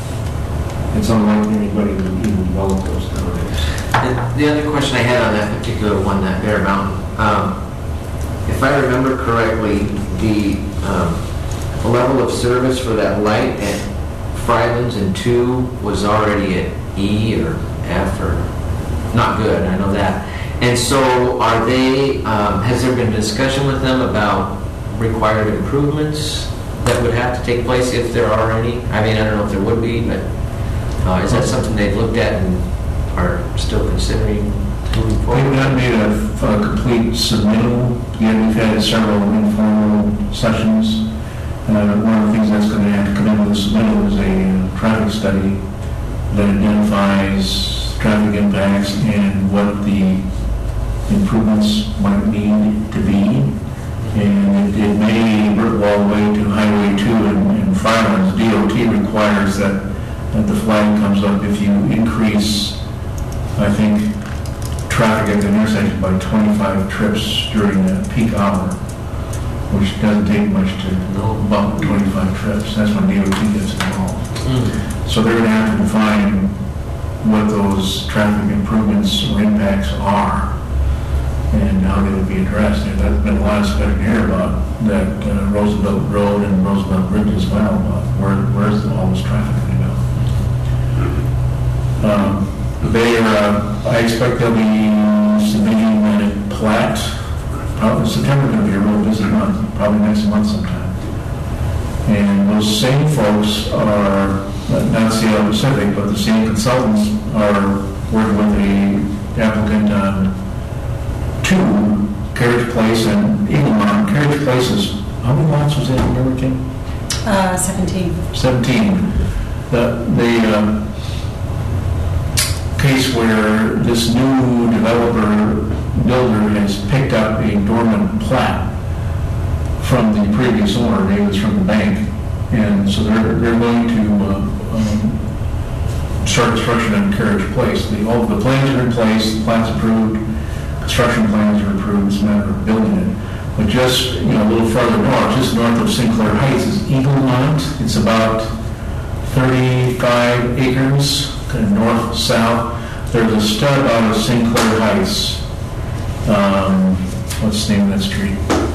It's unlikely anybody would even develop those nowadays. The the other question I had on that particular one, that Bear Mountain, um, if I remember correctly, the um, the level of service for that light at Frylands and two was already at E or F or not good, I know that. And so are they, um, has there been discussion with them about required improvements that would have to take place if there are any? I mean, I don't know if there would be, but uh, is that something they've looked at and are still considering moving We've forward? not made a, a complete submittal yet. We've had several informal sessions. Uh, one of the things that's going to have to come in with the submittal is a uh, traffic study that identifies traffic impacts and what the improvements might need to be. And it, it may ripple all the way to Highway two and, and Frylands. D O T requires that, that the flag comes up if you increase, I think, traffic at the intersection by twenty-five trips during the peak hour, which doesn't take much to bump twenty-five trips. That's when D O T gets involved. Mm. So they're going to have to define what those traffic improvements or impacts are and how they would be addressed. And there's been a lot of discussion here about that uh, Roosevelt Road and Roosevelt Bridge as well, about where, where's all this traffic going to go. Um, they are, uh, I expect they'll be submitting a plat. Probably September going to be a real busy month, probably next month sometime. And those same folks are, not Seattle Pacific, but the same consultants are working with the applicant on two, Carriage Place and Eagle Mountain. Carriage Place is, how many lots was that, remember, Tim? Uh, seventeen. seventeen. The, the uh, case where this new developer, builder, has picked up a dormant plat from the previous owner, maybe it was from the bank, and so they're, they're going to uh, um, start construction on Carriage Place. The, all the plans are in place, the plans approved, construction plans are approved, it's a matter of building it. But just, you know, a little farther north, just north of Sinclair Heights is Eaglemont. It's about thirty-five acres, kind of north-south. There's a stub out of Sinclair Heights. Um, what's the name of that street?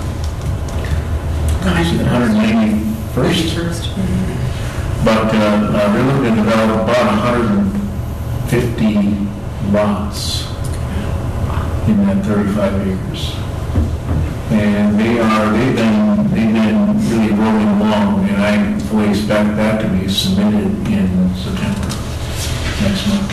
one ninety-first? But uh, uh, they're looking to develop about one hundred fifty lots in that thirty-five acres. And they are, they've been, they've been really rolling along, and I fully expect that to be submitted in September, next month.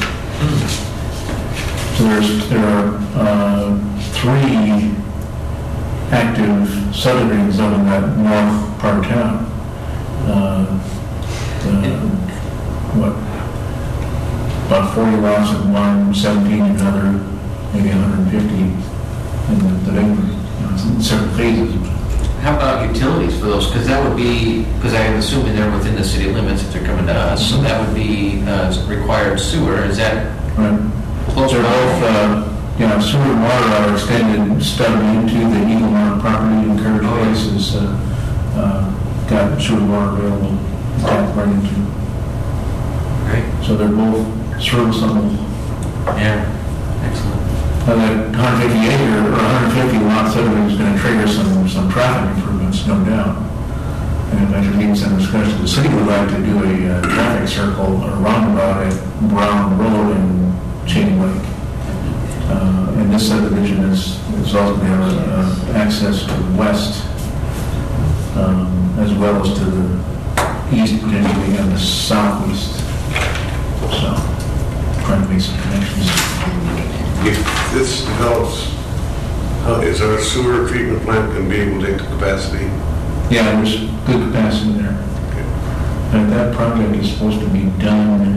So there's, there are uh, three active subdivisions up in that north part of town. Uh, uh, what, about forty lots in one, seventeen in another, maybe one hundred fifty in the, the big one. In several phases. How about utilities for those? Because that would be, because I'm assuming they're within the city limits if they're coming to us, so that would be uh, required sewer. Is that right? Closer They're both, uh, you know, sewer and water are extended, stubbed into the Eaglemont property, and Carriage Oh, Place has uh, uh, got sewer and water available to tap right into. Great. So they're both serviceable. Yeah. Excellent. Uh, that one hundred fifty acre or one hundred fifty lot subdivision is going to trigger some, some traffic improvements, no doubt. And after meeting some discussion, the city would like to do a uh, traffic circle or roundabout at Brown Road and Cheney Lake. Uh, and this subdivision is, is also going to have uh, access to the west, um, as well as to the east, potentially, and the southeast. So, trying to make some connections. If this develops, how, is our sewer treatment plant going to be able to take the capacity? Yeah, there's good capacity there. Okay. And that project is supposed to be done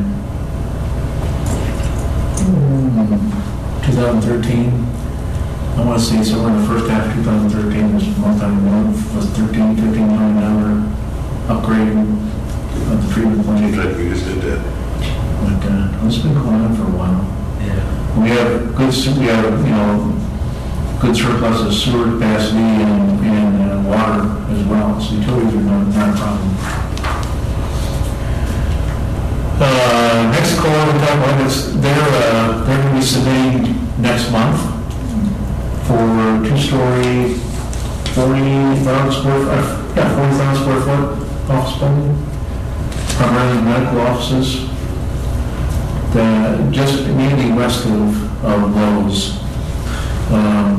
mm, two thousand thirteen. I want to say somewhere in the first half of two thousand thirteen, was month-on-month, was thirteen, fifteen million dollar upgrade of the treatment plant. Seems like we just did that. But uh, it's been going on for a while. Yeah. We have good, we have, you know, good surplus of sewer capacity and, and uh, water as well. So utilities are not, not a problem. Uh, Mexico, we're talking about this, they're, uh, they're going to be submitting next month for two-story, forty thousand square foot, yeah, forty thousand square foot office building, primarily medical offices. The, just immediately west of, of Lowe's. Um,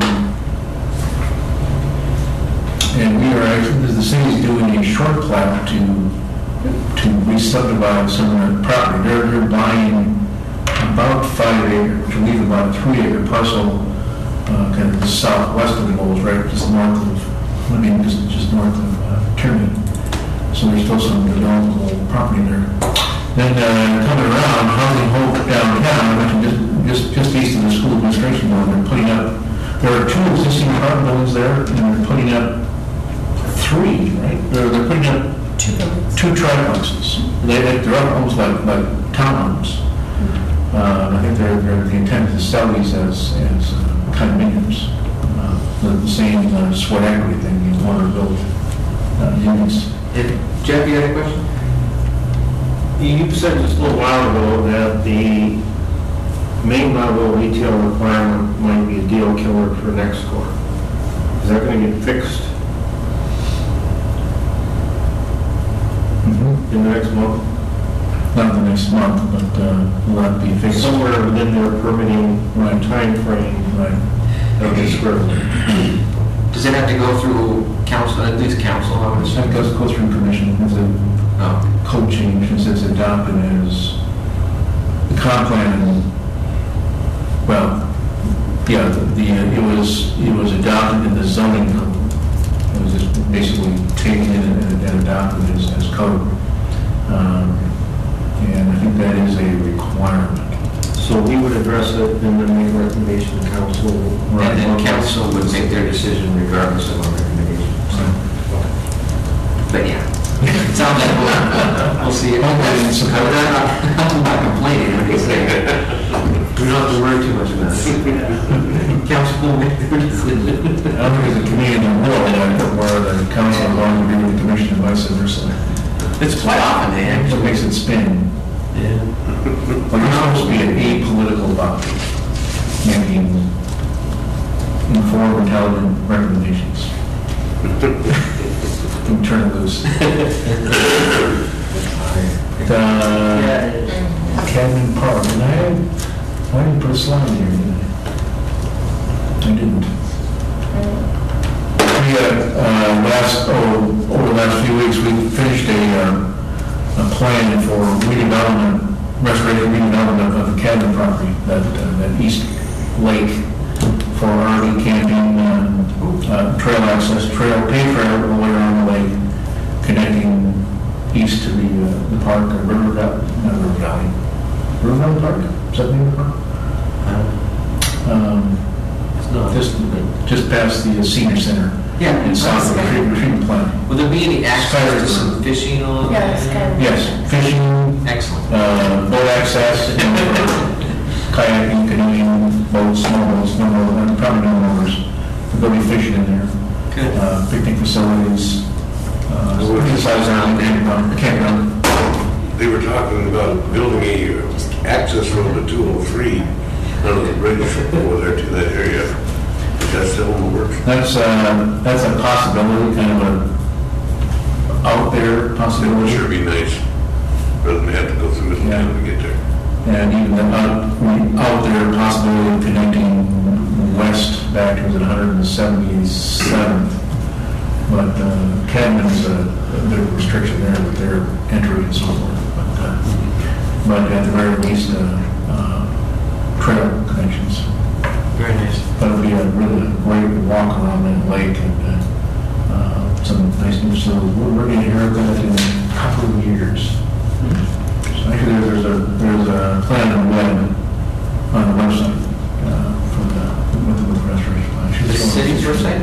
and we are actually, the city is doing a short plat to to re-subdivide some of their property. They're, they're buying about five acre, which will leave about a three acre parcel, uh, kind of the southwest of Lowe's, right, just north of, I mean, just, just north of uh, Tierney. So there's still some developable property there. Then uh, coming around, Housing Hope downtown, which is just, just just east of the school administration building, they're putting up, there are two existing apartment buildings there, and they're putting up three, right? They're, they're putting up Two buildings. two triplexes. They, they're up almost like, like townhomes. Uh, I think they're, they're, the intent is to sell these as, as uh, condominiums. Uh, the, the same uh, sweat equity thing, you want to build uh, units. Did, Jeff, you had a question? You said just a little while ago that the main level retail requirement might be a deal killer for next quarter. Is that going to get fixed Mm-hmm. in the next month? Not the next month, but uh, will that be fixed? Somewhere within their permitting Right. time frame Right. of this square footage. Does it have to go through council, at least council, I would That assume? goes, goes through permission. It's a Oh, code change, since it's adopted as the comp plan. Well, yeah, the, the uh, it was it was adopted in the zoning code. It was just basically taken in and and adopted as, as code. Um, And I think that is a requirement. So we would address it and then make a recommendation to council. And then council would make their decision regardless of our recommendation. So, but yeah, it sounds like we'll, we'll see it. Hopefully it's I'm not, I'm not complaining, I'm just saying, we don't have to worry too much about it. Council will make their decision. I don't think there's a community in the world that- where the council is going to agree with the commission and vice versa. It's quite often they What actually. makes it spin? Yeah. Well, you're supposed to be an apolitical body, making informed, intelligent recommendations. Don't turn it loose. The Cadman Park, and I, I didn't put a slide here, did I? I didn't. We, uh, uh, last, oh, over the last few weeks, we finished a, uh, a plan for redevelopment, restoration redevelopment of the Cadman property, that, uh, that east lake for R V camping, uh, uh, trail access, trail, paved trail all the way around the lake, connecting east to the, uh, the park, uh, River Valley, not River Valley, River Valley Park? Is that the name of the park? Um, just, just past the uh, senior center. Yeah. In south of the treatment, treatment plant. Will there be any access to some fishing along Yeah, there? it's kind of. Yes, fishing, Excellent. uh, boat access, you know, kayaking, canoeing, boats, snowboats, snowboard, and probably no motors. There'll be fishing in there. Good. Uh, picnic facilities, uh, exercise around, campground, campground. They were talking about building a uh, access road to two oh three under the bridge over there to that area. Is that still in the works? That's, uh, that's a possibility, kind of a out there It would possibility. sure be nice, rather than have to go through it Yeah. to get there. And even the out, out there possibility of connecting west back to the one seventy-seventh. But uh, Cadman's a, a bit of a restriction there with their entry and so forth. But, uh, but at the very least, uh, uh, trail connections. Very nice. But it'll be a really great walk around that lake and uh, uh, some nice new facilities. We're, we're going to hear that in a couple of years. So actually, there's a there's a plan on the web on the website uh, for the with the with the restoration plan. Should The show- city's website?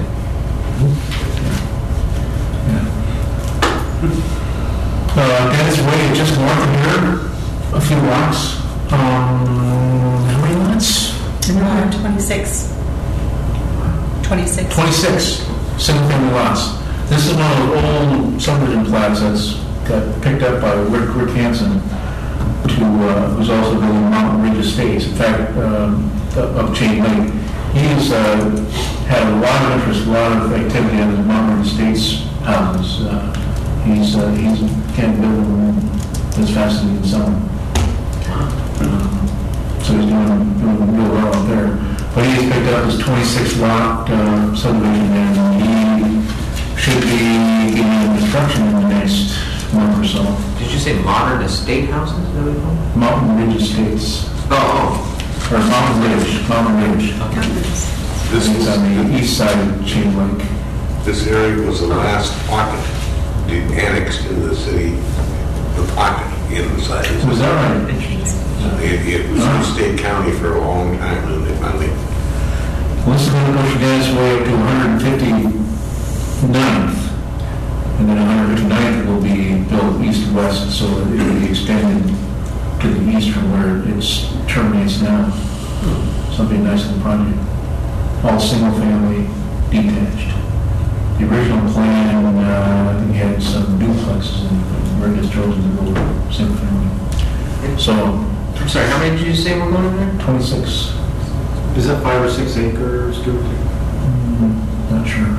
Yeah. Uh, Dennis Way, just north of here, a few blocks. Um, how many lots? Uh, twenty-six. twenty-six. twenty-six single-family lots. This is one of the old subdivision plats that's got picked up by Rick, Rick Hansen, to, uh, who's also building Mountain Ridge Estates. In fact, um, up Chain Lake. He's uh, had a lot of interest, a lot of activity on the Mountain Ridge Estates houses. Uh, he's uh, he's can't build them as fast as he can sell them. Um, so he's doing, doing real well out there. But he's picked up his twenty-six lot uh, subdivision, and he should be getting construction in the next month or so. Did you say modern estate houses? Is that what you call them? Mountain Ridge Estates, Oh, or Mountain Ridge, Mountain Ridge. This It's on was, the east side of Chain Lake. this area was the last pocket the annexed in the city, the pocket inside. Was that right? It, it was in state county for a long time, and they finally, Well, this is going to push Dennis Way up to one fifty-ninth. And then one fifty-ninth will be built east-west, so that it will be extended to the east from where it terminates now. Something nice in the project. All single-family, detached. The original plan, uh, I think had some duplexes, and we're just chosen to go with single-family. So, I'm sorry, how many did you say were going in there? twenty-six. Is that five or six acres, give or take? Mm, Not sure.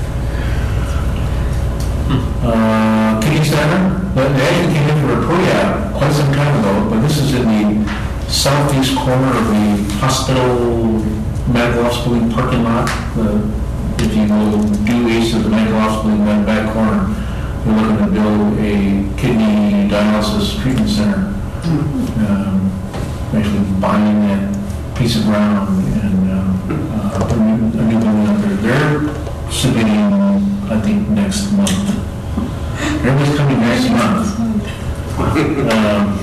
Uh, Kitty Center, but they actually came in for a pre-app quite some time ago, but this is in the southeast corner of the hospital medical hospital parking lot. The- If you go due east of the medical hospital in that back corner, we're looking to build a kidney dialysis treatment center. Um, Actually buying that piece of ground and um, uh, a new a new building up there. They're submitting a think, next month. Everybody's coming next month. Um,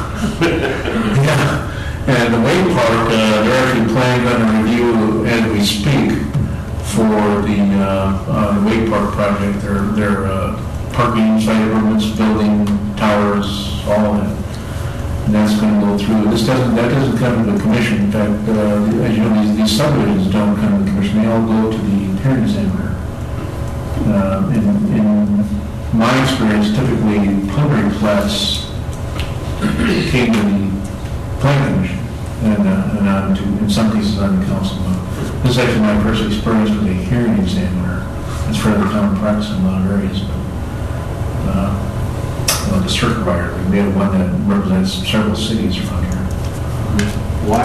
yeah. And the Wake Park, uh, they're actually planning on a review as we speak for the, uh, uh, the Wake Park project. Their, their uh, parking, site improvements, building, towers, all of that. And that's going to go through. This doesn't, that doesn't come to the commission. In fact, uh, as you know, these, these subdivisions don't come to the commission. They all go to the hearing examiner. Uh, in, in my experience, typically preliminary plats came to the planning commission and, uh, and on to, in some cases, on the council. This is actually my first experience with a hearing examiner. It's fairly common practice in a lot of areas, but uh, well, the circuit rider, we have one that represents several cities around here. Why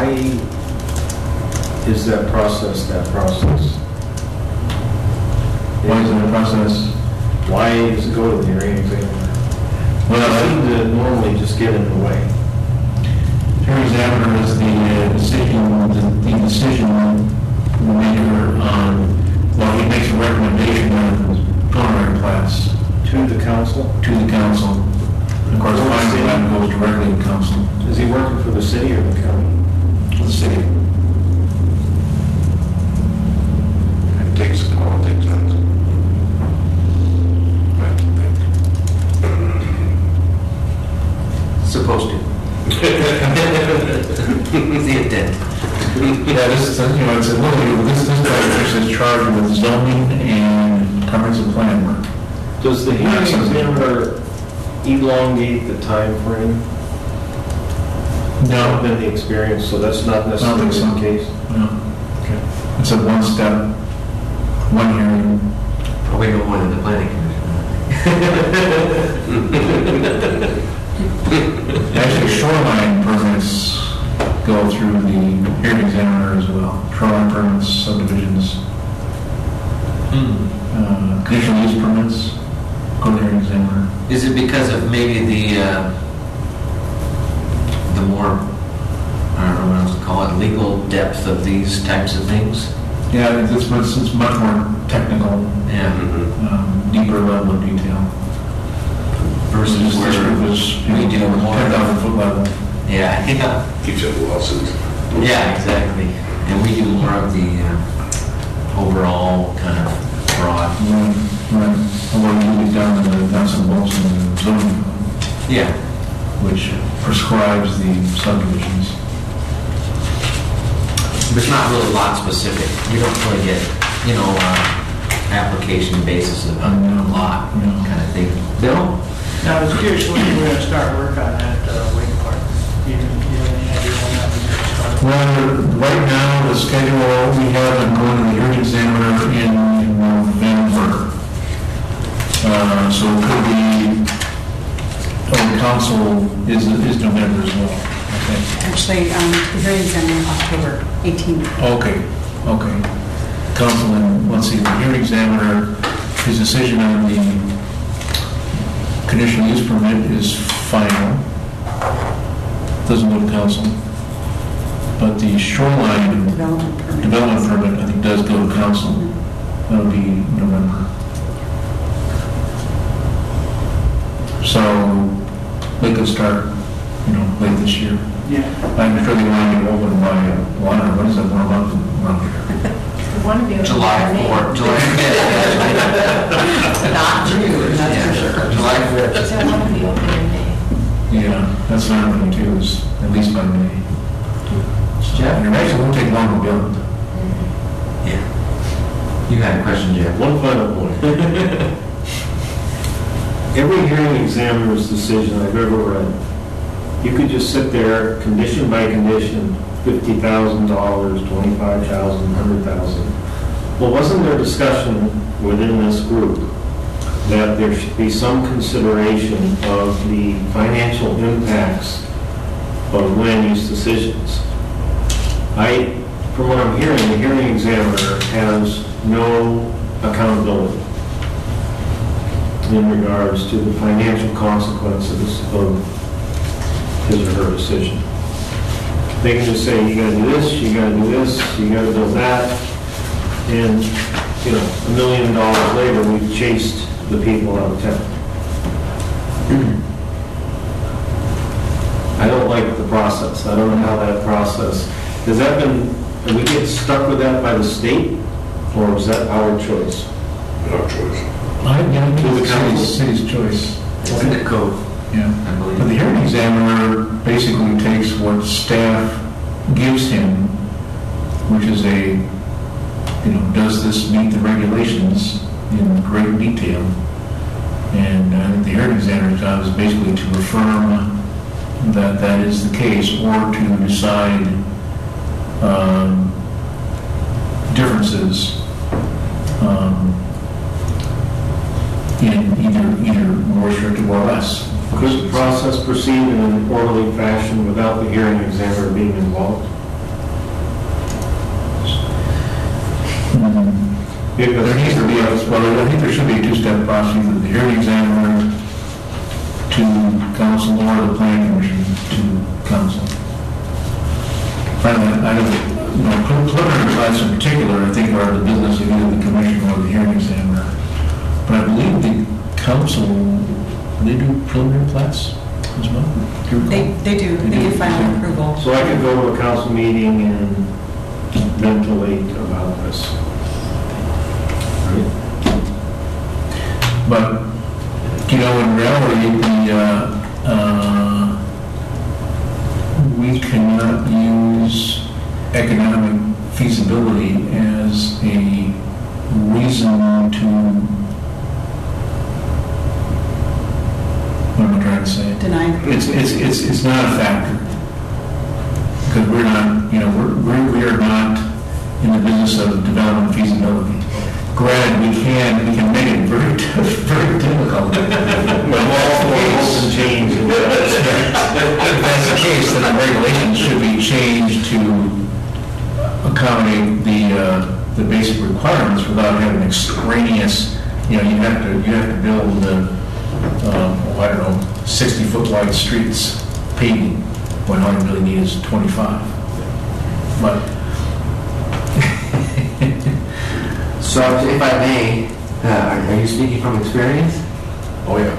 is that process that process? Why is that a process? Why does it go to the hearing examiner? Well, I I seem to normally just get in the way. hearing examiner is the uh, decision, the, the decision maker on, well, he makes a recommendation on preliminary plats To the council? to the council. Of course, the final plan goes directly to council, Is he working for the city or the county? the city. It takes a call, takes that. Supposed to. The intent. Yeah, this is, you know, it's a little, this, this guy is charged with zoning and comprehensive plan work. Does the hearing examiner elongate the time frame? No. Been the experience, so that's not necessarily so. the case? No. Okay. It's a one step, one hearing. Probably no more than the planning commission. Actually, shoreline permits go through the hearing examiner as well. Shoreline permits, subdivisions, uh, conditional use permits, go to the hearing examiner. Is it because of maybe the, uh, the more, I don't know what else to call it, legal depth of these types of things? Yeah, it's, it's, it's much more technical, Yeah. um, deeper level of detail. Versus This where group is, you we do know, more. ten thousand foot level. Yeah, yeah. Each of the lawsuits. Yeah, exactly. And we do more of the uh, overall kind of broad. Right, right. Although you get down to the nuts and bolts of the zoning, Yeah. which prescribes the subdivisions. It's not really lot specific. We don't really get, you know, uh, application basis of a No. lot No. kind of thing. Bill? Now, I was curious when you were going to start work on that uh, Wake Park. You didn't you have any idea when that was going to start? Well, right now, the schedule, we have them going to the hearing examiner in November. Uh, so it could be, oh, the council is, is November as well. Okay. Actually, um, the hearing is in October eighteenth. Okay, okay. Council, and let's see, the hearing examiner, his decision on the conditional use permit is final. Doesn't go to council. But the shoreline Development permit. development permit, I think, does go to council. That'll be November. So they could start, you know, late this year. Yeah. I'm sure they want to get open by, well, I don't know, what is that, one month around here? We want to be able to. July fourth. July Not June, that's for sure. July fourth. So I want to be open in May. Yeah, that's what I'm going to do, is at least by May. Jeff? And it actually won't take long to build. Yeah. You had a question, Jeff? One final point. Every hearing examiner's decision I've ever read, you could just sit there, condition by condition, fifty thousand dollars, twenty-five thousand dollars, one hundred thousand dollars. Well, wasn't there discussion within this group that there should be some consideration of the financial impacts of land use decisions? I, from what I'm hearing, the hearing examiner has no accountability in regards to the financial consequences of his or her decision. They can just say, you gotta do this, you gotta do this, you gotta do that, and you know, a million dollars later, we've chased the people out of town. I don't like the process. I don't know how that process, has that been, did we get stuck with that by the state, or was that our choice? Our choice. I, yeah, I To think the it's council. the city's choice. It's in the code, Yeah. I believe. But the hearing examiner basically takes what staff gives him, which is a, you know, does this meet the regulations in great detail? And I think the hearing examiner's job is basically to affirm that that is the case, or to decide um, differences um, in either, either more restrictive or less. Could the process proceed in an orderly fashion without the hearing examiner being involved? If there needs to be, a well, I think there should be a two-step process, either the hearing examiner to council or the planning commission to council. Finally, I don't, you know, preliminary plats in particular, I think are the business of either the commission or the hearing examiner. But I believe the council, they do preliminary plats as well? Do you recall? They, they do, they do final approval. So I could go to a council meeting and ventilate about this. But, you know, in reality, the, uh, uh, we cannot use economic feasibility as a reason to, what am I trying to say? Denied. It's, it's, it's, it's not a factor. Because we're not, you know, we're, we're, we are not in the business of development feasibility. Granted, we can, we can make it very, very difficult. Well, all rules and change. If that's the case, then the regulations should be changed to accommodate the, uh, the basic requirements without having extraneous, you know, you have to, you have to build, uh, um, oh, I don't know, sixty-foot wide streets paving, when all you really need is twenty-five. But, So if I may, uh, are are you speaking from experience? oh yeah.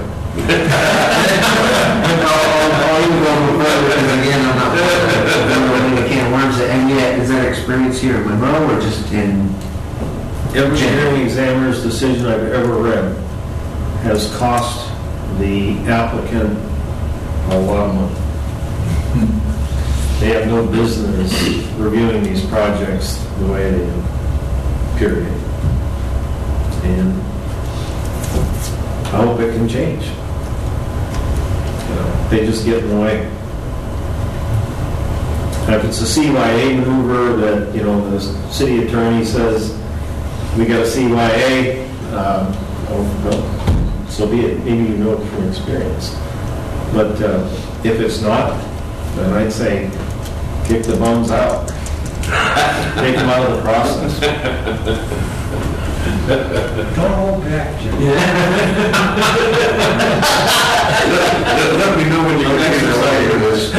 I'll I'll even go a little further, because again, I'm not I'm not a can of worms. And yet, is that experience here in Monroe or just in? Every hearing examiner's decision I've ever read has cost the applicant a lot of money. They have no business reviewing these projects the way they do, period. And I hope it can change. You know, they just get in the way. And if it's a C Y A maneuver that, you know, the city attorney says, we got a C Y A, um, oh, well, so be it. Maybe you know it from experience. But uh, if it's not, then I'd say kick the bums out. Take them out of the process. Don't hold back, Jim. Let me know when you can exercise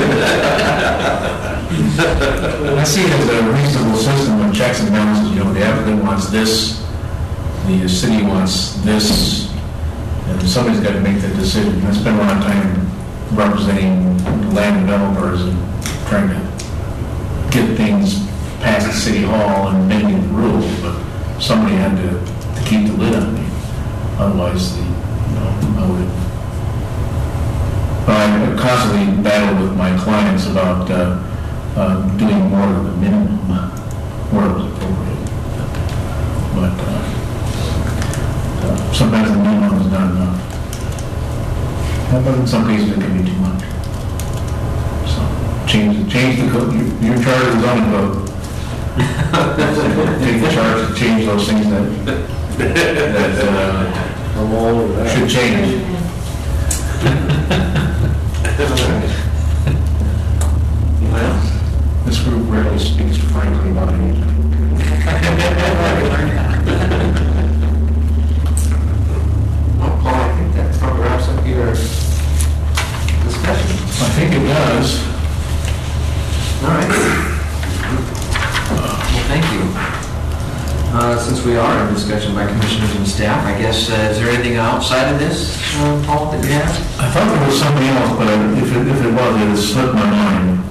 this. I see it as a reasonable system of checks and balances. You know, the applicant wants this, the city wants this, and somebody's got to make that decision. I spend a lot of time representing land developers and trying to get things past the city hall and bending the rules, but somebody had to, to keep the lid on me. Otherwise, the, you know, I would. But I constantly battle with my clients about uh, uh, doing more of the minimum where it was appropriate. But uh, uh, sometimes the minimum is not enough. But in some cases, it can be too much. So change, change the code. You- You're in charge of the zoning code. Take the charge to change those things that, that uh, I'm all over that. should change. Well, This group rarely speaks frankly about anything. well, Paul, I think that probably wraps up your discussion. I think it does. All right. Well, thank you. Uh, So since we are in discussion by commissioners and staff, I guess, uh, is there anything outside of this, uh, Paul, that you have? I thought there was something else, but I- if it, if it was, it has slipped my mind.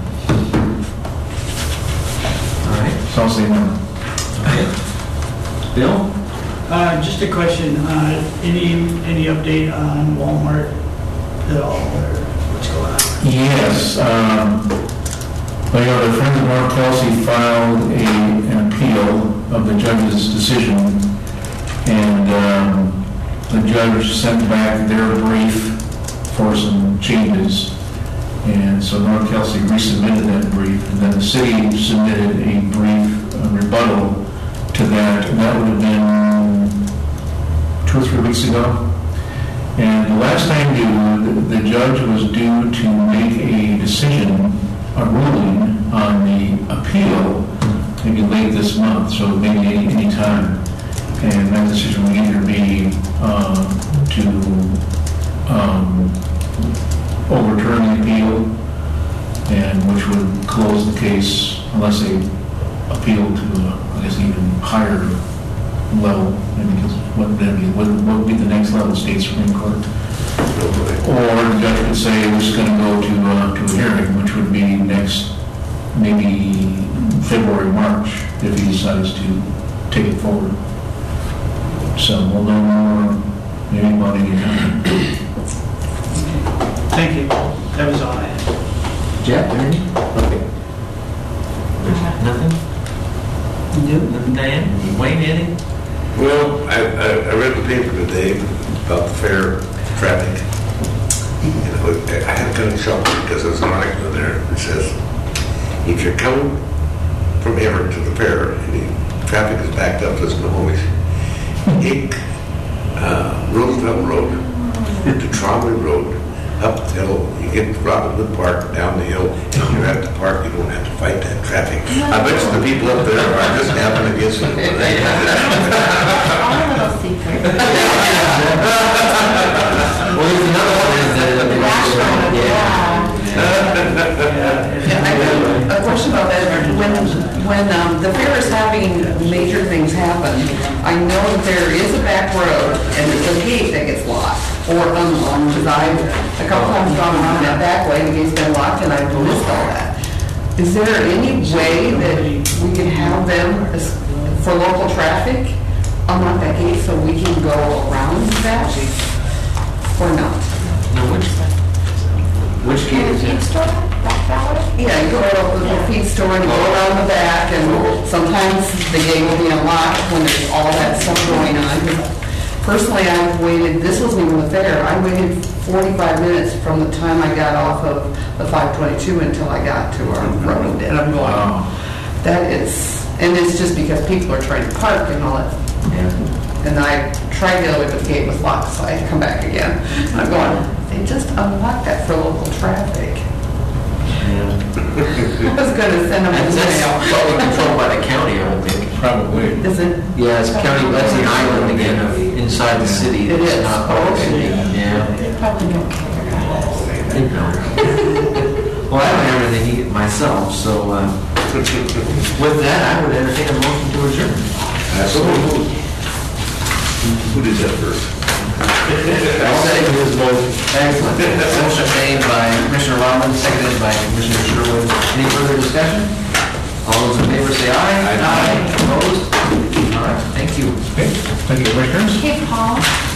All right. So I'll say no. Okay. Bill? Uh, Just a question, uh, any, any update on Walmart at all, or what's going on? Yes, um, well, you know, the Friends of North Kelsey filed a, an appeal of the judge's decision, and um, the judge sent back their brief for some changes, and so North Kelsey resubmitted that brief, and then the city submitted a brief a rebuttal to that, and that would have been two or three weeks ago. And the last time due, the, the judge was due to make a decision, a ruling on the appeal, maybe late this month, so maybe any, any time. And that decision would either be uh, to um, overturn the appeal, and which would close the case unless they appeal to, uh, I guess, even higher level, maybe because what would that be? What what would be the next level, state Supreme Court? Or the judge would say we're just going to go to uh, to a hearing, which would be next, maybe February, March, if he decides to take it forward. So we'll know more maybe about any time. Thank you, that was all I had. Jeff, anything? Okay. Nothing? Nothing, Diane? Wayne, anything? Well, I, I, I read the paper today about the fair traffic. You know, I had kind of shocked because there's an article in there that says, if you're coming from Everett to the fair and the traffic is backed up to Snohomish, take uh, Roosevelt Road to Trombley Road, up the hill, you get to Robinson Park, down the hill, and you're at the park, you don't have to fight that traffic. I bet you the people up there are just having to get you. Our little secret. Well, there's another one is that the Restaurant, yeah. Yeah, I have a question about that. When, when um, the fair is having major things happen, I know that there is a back road and there's a gate that gets locked or unlocked, because I've a couple times gone around that back way and the gate's been locked and I've missed all that. Is there any way that we can have them, as- for local traffic, unlock that gate so we can go around that? Or not? No, which, which gate is it? Store, back that way? Yeah, you go to the feed store and go around the back, and sometimes the gate will be unlocked when there's all that stuff going on. Personally, I've waited, this wasn't even the fair, I waited forty-five minutes from the time I got off of the five twenty-two until I got to our road, and I'm going, that is, and it's just because people are trying to park and all that. And I tried the other way, but the gate was locked, so I had to come back again. And I'm going, they just unlocked that for local traffic. I was going to send them an That's, that's email. probably controlled by the county, I would think. Probably. Is it? Yeah, it's county, that's the island again of inside the city. It that's is. not part of the city. Yeah. They probably don't care. They don't. Well, I don't have anything myself, so uh, with that, I would entertain a motion to adjourn. Absolutely. Who did that first? I'll second his motion. Excellent. Motion made by Commissioner Rollins, seconded by Commissioner Sherwood. Any further discussion? All those in favor say aye. Aye. Opposed? All right, thank you. Okay, thank you, Commissioners. Hey, Paul,